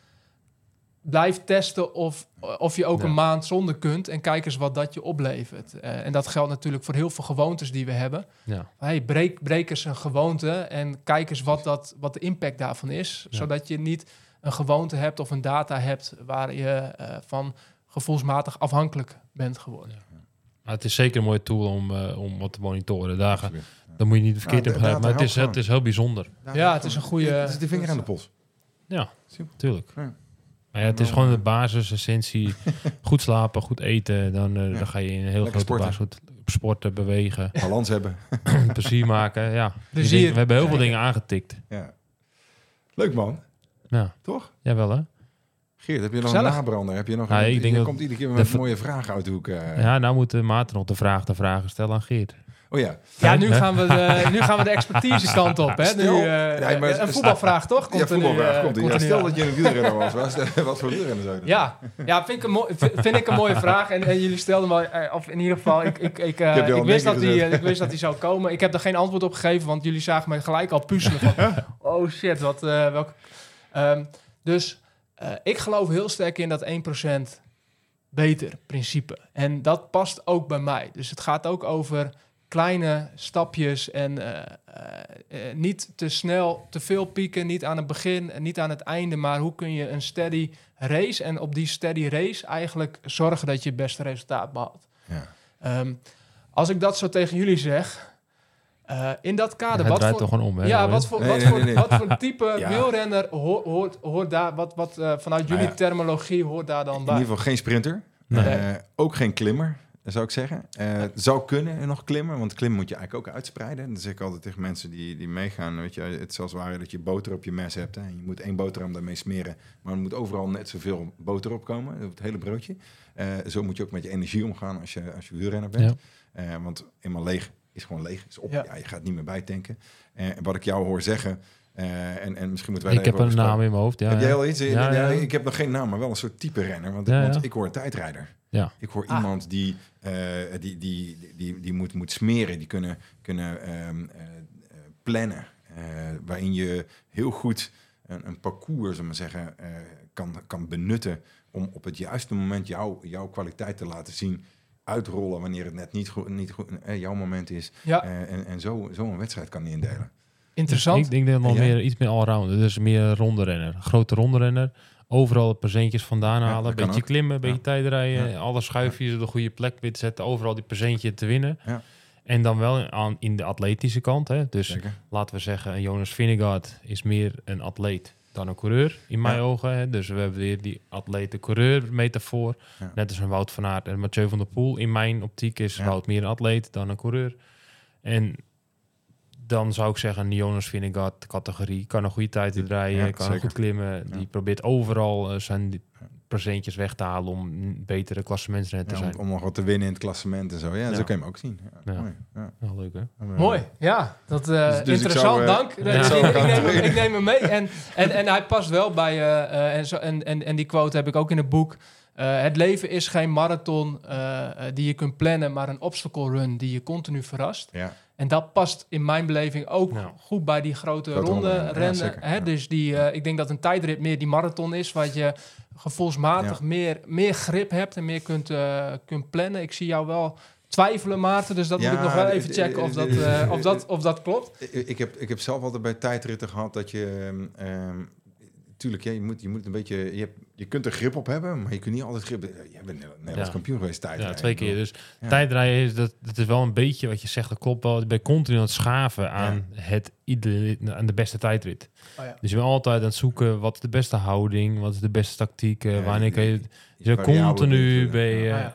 S3: blijf testen of, of je ook
S1: Ja.
S3: een maand zonder kunt en kijk eens wat dat je oplevert. Eh, en dat geldt natuurlijk voor heel veel gewoontes die we hebben.
S1: Ja.
S3: Hey, breek, breek eens een gewoonte en kijk eens wat, dat, wat de impact daarvan is.
S1: Ja.
S3: Zodat je niet een gewoonte hebt of een data hebt waar je eh, van gevoelsmatig afhankelijk bent geworden.
S1: Ja. Maar het is zeker een mooie tool om, uh, om wat te monitoren. Daar,
S2: Absoluut.
S1: dan moet je niet verkeerd
S2: Ja,
S1: in begrijpen. Maar het
S2: data
S1: is,
S2: helpt
S1: het is heel bijzonder.
S3: Ja, het is een goede-
S2: Het is de vinger aan de pols.
S1: Ja,
S2: Simpel.
S1: tuurlijk.
S2: Ja.
S1: Maar ja, het is gewoon de basis, essentie. Goed slapen, goed eten. Dan, uh,
S2: Ja.
S1: dan ga je in een heel
S2: Lekker
S1: grote
S2: sporten.
S1: basis goed sporten, bewegen.
S2: Balans hebben.
S1: Plezier maken, ja.
S3: Dus
S1: Ik denk,
S3: hier-
S1: we hebben heel veel
S3: Zeker.
S1: dingen aangetikt.
S2: Ja. Leuk man,
S1: Ja,
S2: toch?
S1: jawel hè?
S2: Geert, heb je nog
S3: Gezellig.
S2: een nabrander? Heb je nog
S1: Ja,
S2: een,
S1: ik denk
S2: je
S1: dat
S2: komt iedere keer
S1: de
S2: met
S1: v-
S2: mooie vragen uit de hoek. Uh.
S1: Ja, nou moet Maarten nog de vraag de vragen stellen aan Geert.
S2: Oh ja.
S3: Ja, nu
S1: Hè?
S3: gaan we de, nu gaan we de expertise kant op. Hè? Nu,
S2: Stel-
S3: uh,
S2: Nee, maar-
S3: een voetbalvraag, toch?
S2: Ja,
S3: Komt er nu,
S2: voetbalvraag
S3: uh,
S2: komt.
S3: komt
S2: Ja,
S3: er nu
S2: stel
S3: aan.
S2: dat je een wielrenner was. Wat, wat voor wielrenner zou je dan?
S3: Ja, ja vind, ik een mooi, vind vind ik een mooie vraag. En, en jullie stelden me, eh, of in ieder geval, ik, ik, ik, uh,
S2: heb je al
S3: ik, wist
S2: een
S3: dat
S2: keer
S3: die,
S2: gezegd.
S3: uh, ik wist dat die zou komen. Ik heb er geen antwoord op gegeven, want jullie zagen me gelijk al puzzelen van, oh shit, wat, uh, welke... Um, dus uh, ik geloof heel sterk in dat één procent beter principe. En dat past ook bij mij. Dus het gaat ook over kleine stapjes en uh, uh, uh, niet te snel, te veel pieken, niet aan het begin en niet aan het einde, maar hoe kun je een steady race en op die steady race eigenlijk zorgen dat je het beste resultaat behaalt.
S2: Ja.
S3: Um, als ik dat zo tegen jullie zeg, uh, in dat kader,
S1: Het
S3: wat
S1: draait
S3: voor,
S1: toch gewoon om, hè?
S3: ja,
S1: Roy?
S3: wat voor,
S2: Nee,
S3: wat,
S2: nee,
S3: voor,
S2: nee, nee.
S3: wat voor type
S2: Ja.
S3: wielrenner hoort, hoort, hoort daar, wat, wat uh, vanuit jullie
S2: Nou ja.
S3: terminologie hoort daar dan
S2: In
S3: bij?
S2: ieder geval geen sprinter.
S1: Nee.
S2: Uh, ook geen klimmer, zou ik zeggen. Uh, het zou kunnen nog klimmen, want klimmen moet je eigenlijk ook uitspreiden. Dat zeg ik altijd tegen mensen die, die meegaan. Weet je, het is als het ware dat je boter op je mes hebt. Hè. Je moet één boterham daarmee smeren, maar er moet overal net zoveel boter op komen, op het hele broodje. Uh, zo moet je ook met je energie omgaan als je, als je wielrenner bent.
S1: Ja.
S2: Uh, want eenmaal leeg is gewoon leeg, is op.
S3: Ja.
S2: Ja. Je gaat niet meer bijtanken. Uh, en wat ik jou hoor zeggen, uh, en, en misschien moeten wij
S1: Ik
S2: daar
S1: heb
S2: even
S1: een
S2: over
S1: naam in mijn hoofd. Ja,
S2: heb jij
S1: ja.
S2: al iets?
S1: Ja,
S2: Ja,
S1: ja.
S2: Ik heb nog geen naam, maar wel een soort type renner. Want,
S1: Ja,
S2: want
S1: ja.
S2: ik hoor een tijdrijder.
S1: Ja.
S2: Ik hoor
S3: Ah.
S2: iemand die, uh, die, die, die, die, die moet, moet smeren. Die kunnen, kunnen um, uh, plannen. Uh, waarin je heel goed een, een parcours, zullen we maar zeggen, uh, kan, kan benutten om op het juiste moment jou, jouw kwaliteit te laten zien. Uitrollen wanneer het net niet goed, niet goed uh, jouw moment is.
S3: Ja,
S2: Uh, en en zo, zo een wedstrijd kan indelen.
S3: interessant.
S1: Ik denk dat nog
S2: En jij?
S1: meer, iets meer allrounder. Dus meer een ronde renner. Grote ronde renner. Overal percentjes vandaan
S2: Ja,
S1: halen.
S2: dat
S1: Een
S2: kan
S1: beetje
S2: ook.
S1: klimmen, een beetje
S2: Ja.
S1: tijdrijden.
S2: Ja.
S1: Alle schuifjes op de goede plek weer te zetten. Overal die percentje te winnen.
S2: Ja.
S1: En dan wel aan, in de atletische kant. Hè. Dus
S2: Zeker.
S1: laten we zeggen, een Jonas Vingegaard is meer een atleet dan een coureur. In mijn
S2: Ja.
S1: ogen. Hè. Dus we hebben weer die atlete-coureur metafoor.
S2: Ja.
S1: Net als een Wout van Aert en Mathieu van der Poel. In mijn optiek is
S2: Ja.
S1: Wout meer een atleet dan een coureur. En dan zou ik zeggen, een Jonas Vingegaard categorie. Kan een goede tijd rijden,
S2: Ja,
S1: kan
S2: zeker.
S1: goed klimmen.
S2: Ja.
S1: Die probeert overal uh, zijn die procentjes weg te halen om een betere klassementsrenner te
S2: Ja,
S1: zijn.
S2: om, om nog wat te winnen in het klassement en zo. Ja,
S1: Ja.
S2: zo kan je hem ook zien. Ja,
S1: Ja.
S2: mooi. Ja.
S1: Ja, leuk hè?
S3: Mooi, ja. Dat, uh,
S2: Dus- dus ik
S3: interessant,
S2: zou, uh,
S3: dank.
S1: ja,
S3: ik,
S1: zou
S3: ik,
S2: gaan
S3: neem, hem-
S2: trainen.
S3: ik neem hem mee. En, en, en hij past wel bij... uh, uh, en, zo, en, en, en die quote heb ik ook in het boek. Uh, het leven is geen marathon uh, uh, die je kunt plannen, maar een obstacle run die je continu verrast.
S2: Ja.
S3: En dat past in mijn beleving ook
S1: Ja.
S3: goed bij die grote,
S2: Grote
S3: ronde
S2: ronde, ja,
S3: rennen.
S2: zeker,
S3: Hè?
S2: ja.
S3: Dus die, uh, ik denk dat een tijdrit meer die marathon is, wat je gevoelsmatig
S2: Ja.
S3: meer, meer grip hebt en meer kunt, uh, kunt plannen. Ik zie jou wel twijfelen, Maarten, dus dat
S2: Ja,
S3: moet ik nog wel
S2: d-
S3: even
S2: d-
S3: checken of
S2: d-
S3: dat,
S2: d-
S3: uh, of dat, of dat klopt.
S2: Ik, ik, heb, ik heb zelf altijd bij tijdritten gehad dat je... Um, um, tuurlijk, ja, je, moet, je moet een beetje... Je, hebt, je kunt er grip op hebben, maar je kunt niet altijd grip... Je bent Nederlands
S1: Ja.
S2: kampioen geweest tijdrijden.
S1: Ja, twee keer. Dus
S2: Ja.
S1: tijdrijden, is, dat, dat is wel een beetje wat je zegt. Dat klopt wel. Je bent continu aan het schaven aan, het, iedere, aan de beste tijdrit.
S3: Oh ja.
S1: Dus je bent altijd aan het zoeken, wat is de beste houding? Wat is de beste tactiek? Uh,
S2: Ja,
S1: wanneer kan je...
S2: je
S1: Je bent
S2: variabelen
S1: continu
S2: invullen.
S1: ben je
S3: Ah, ja.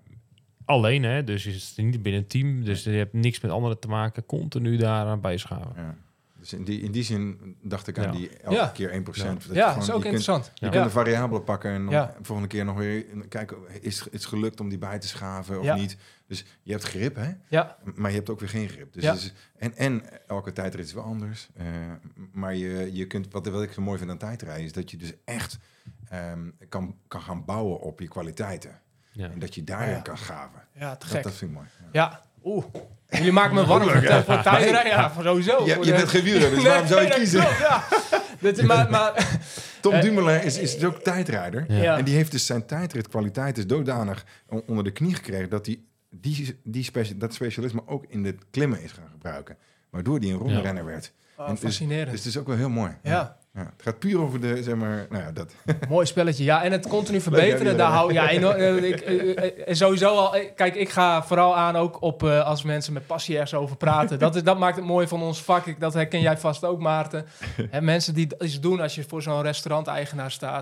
S1: alleen, hè? Dus je zit niet binnen een team. Dus je hebt niks met anderen te maken. Continu daaraan bijschaven.
S2: Ja. Dus in die, in die zin dacht ik aan
S1: Ja.
S2: die elke
S3: Ja.
S2: keer één procent. Dat je
S3: Ja,
S2: gewoon-
S3: dat is ook
S2: je kunt-
S3: interessant.
S2: Je
S3: Ja.
S2: kunt de variabelen pakken en dan
S3: Ja.
S2: de volgende keer nog weer kijken, is is het gelukt om die bij te schaven of
S3: Ja.
S2: niet? Dus je hebt grip, hè?
S3: Ja,
S2: Maar je hebt ook weer geen grip. Dus
S3: Ja.
S2: het is- en, en elke tijdrit is wel anders. Uh, maar je, je kunt, wat, wat ik zo mooi vind aan tijdrijden, is dat je dus echt um, kan, kan gaan bouwen op je kwaliteiten.
S1: Ja.
S2: En dat je daarin
S3: Ja.
S2: kan gaven.
S3: ja, te
S2: Dat,
S3: gek.
S2: dat vind ik mooi. Ja.
S3: Ja, oeh. Jullie maken me warm voor,
S2: Leuk, hè?
S3: voor tijdrijden. Ja, voor sowieso.
S2: Je,
S3: Voor
S2: je
S3: de-
S2: bent geen wielrenner, dus waarom zou je
S3: dat
S2: kiezen?
S3: klopt, ja. Dit, maar, maar,
S2: Tom
S3: Eh,
S2: Dumoulin is, is dus ook tijdrijder.
S1: Ja.
S3: Ja.
S2: En die heeft dus zijn tijdritkwaliteit is doodanig on- onder de knie gekregen dat hij die, die speci- dat specialisme ook in het klimmen is gaan gebruiken. Waardoor hij een ronde
S1: Ja.
S2: renner werd.
S3: oh,
S2: En dus-
S3: fascinerend.
S2: Dus het is ook wel heel mooi.
S3: ja.
S2: Ja, het gaat puur over de, zeg maar, nou ja, dat.
S3: Mooi spelletje, ja. En het continu verbeteren,
S2: hè,
S3: daar hou ja, enorm, eh, ik, eh, eh, sowieso al... eh, Kijk, ik ga vooral aan ook op uh, als mensen met passie ergens over praten. Dat, is, dat maakt het mooi van ons vak. Ik, dat herken jij vast ook, Maarten. Hè, mensen die iets doen als je voor zo'n restaurant-eigenaar staat.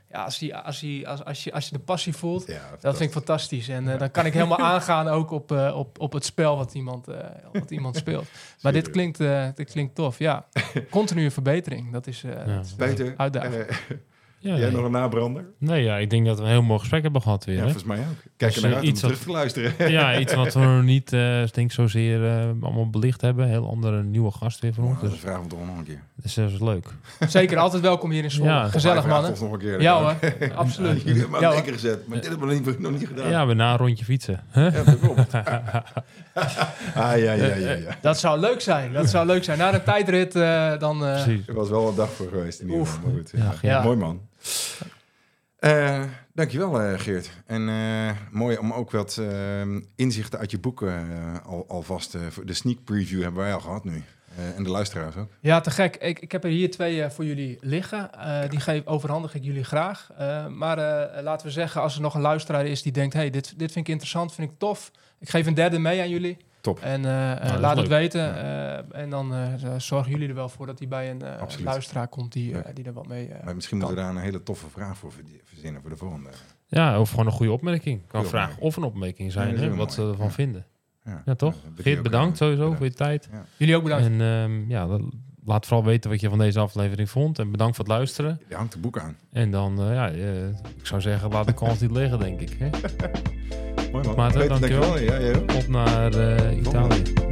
S3: ja, als, die, als, die, als, als, je, als je de passie voelt,
S2: Ja,
S3: dat vind ik fantastisch. En uh, dan kan ik helemaal aangaan ook op, uh, op, op het spel wat iemand, uh, wat iemand speelt. Maar dit klinkt, uh, dit klinkt tof, ja. Continue verbetering, dat is, uh,
S1: Ja.
S3: dat is
S2: Peter,
S3: uitdaging.
S2: uh,
S1: Ja,
S2: jij
S1: nee.
S2: nog een nabrander?
S1: Nee, ja, ik denk dat we een heel mooi gesprek hebben gehad weer.
S2: Ja,
S1: hè?
S2: volgens mij ook. Kijk
S1: Dus,
S2: er naar
S1: uh,
S2: uit om
S1: iets
S2: terug
S1: wat-
S2: te luisteren.
S1: Ja, iets wat we nog niet, uh, denk ik, zozeer uh, allemaal belicht hebben. Heel andere nieuwe gast weer voor ons.
S2: Oh, dat
S1: Dus,
S2: vragen we toch nog een keer.
S1: dus dat is leuk.
S3: Zeker, altijd welkom hier in Zwolle.
S1: Ja,
S3: Gezellig,
S2: Vraag
S3: mannen.
S2: ons nog een keer.
S3: Ja hoor, absoluut.
S2: Jullie hebben me
S3: Ja,
S2: aan het
S3: hoor.
S2: denken gezet, maar dit hebben we nog niet, nog niet gedaan.
S1: Ja, we na een rondje fietsen. Huh?
S2: Ja, dat klopt. Ah, ja, ja, ja, ja.
S3: Dat zou leuk zijn, dat zou leuk zijn. Na een tijdrit uh, dan... Uh,
S1: Precies.
S2: Er was wel een dag voor geweest in ieder
S3: Oef.
S2: geval. Maar goed,
S1: Ja,
S2: ja.
S1: ja.
S2: Mooi man. Uh, dankjewel uh, Geert. En uh, mooi om ook wat uh, inzichten uit je boeken uh, al, alvast... Uh, de sneak preview hebben wij al gehad nu. Uh, en de luisteraars ook.
S3: Ja, te gek. Ik, ik heb er hier twee uh, voor jullie liggen. Uh, die geef, overhandig ik jullie graag. Uh, maar uh, laten we zeggen, als er nog een luisteraar is die denkt... hey, dit, dit vind ik interessant, vind ik tof. Ik geef een derde mee aan jullie.
S2: Top.
S3: En uh, uh,
S1: is
S3: laat het
S1: leuk.
S3: weten. Uh, en dan uh, zorgen jullie er wel voor dat hij bij een uh,
S2: Absoluut.
S3: luisteraar komt die, uh,
S2: Ja.
S3: die er wat mee... Uh,
S2: Maar misschien
S3: kan.
S2: moeten we daar een hele toffe vraag voor verdi- verzinnen voor de volgende.
S1: Ja, of gewoon een goede opmerking. Kan een
S2: Goeie
S1: vraag of een opmerking zijn,
S2: Ja, dat is
S1: hè,
S2: heel
S1: wat ze
S2: mooi.
S1: ervan
S2: Ja.
S1: vinden.
S2: Ja,
S1: Ja, toch?
S2: Ja, dat
S1: Geert,
S2: ook,
S1: bedankt
S2: uh,
S1: sowieso
S2: bedankt.
S1: voor je tijd.
S2: Ja.
S3: Jullie ook bedankt.
S1: En um, ja, dan- laat vooral weten wat je van deze aflevering vond. En bedankt voor het luisteren.
S2: Je hangt de boek aan.
S1: En dan, uh, ja, uh, ik zou zeggen, laat de kans niet liggen, denk ik. Hè?
S2: Mooi man.
S1: Maarten,
S2: Peter,
S1: dankjewel.
S2: dankjewel. Ja, jij ook.
S1: Op naar uh, Italië.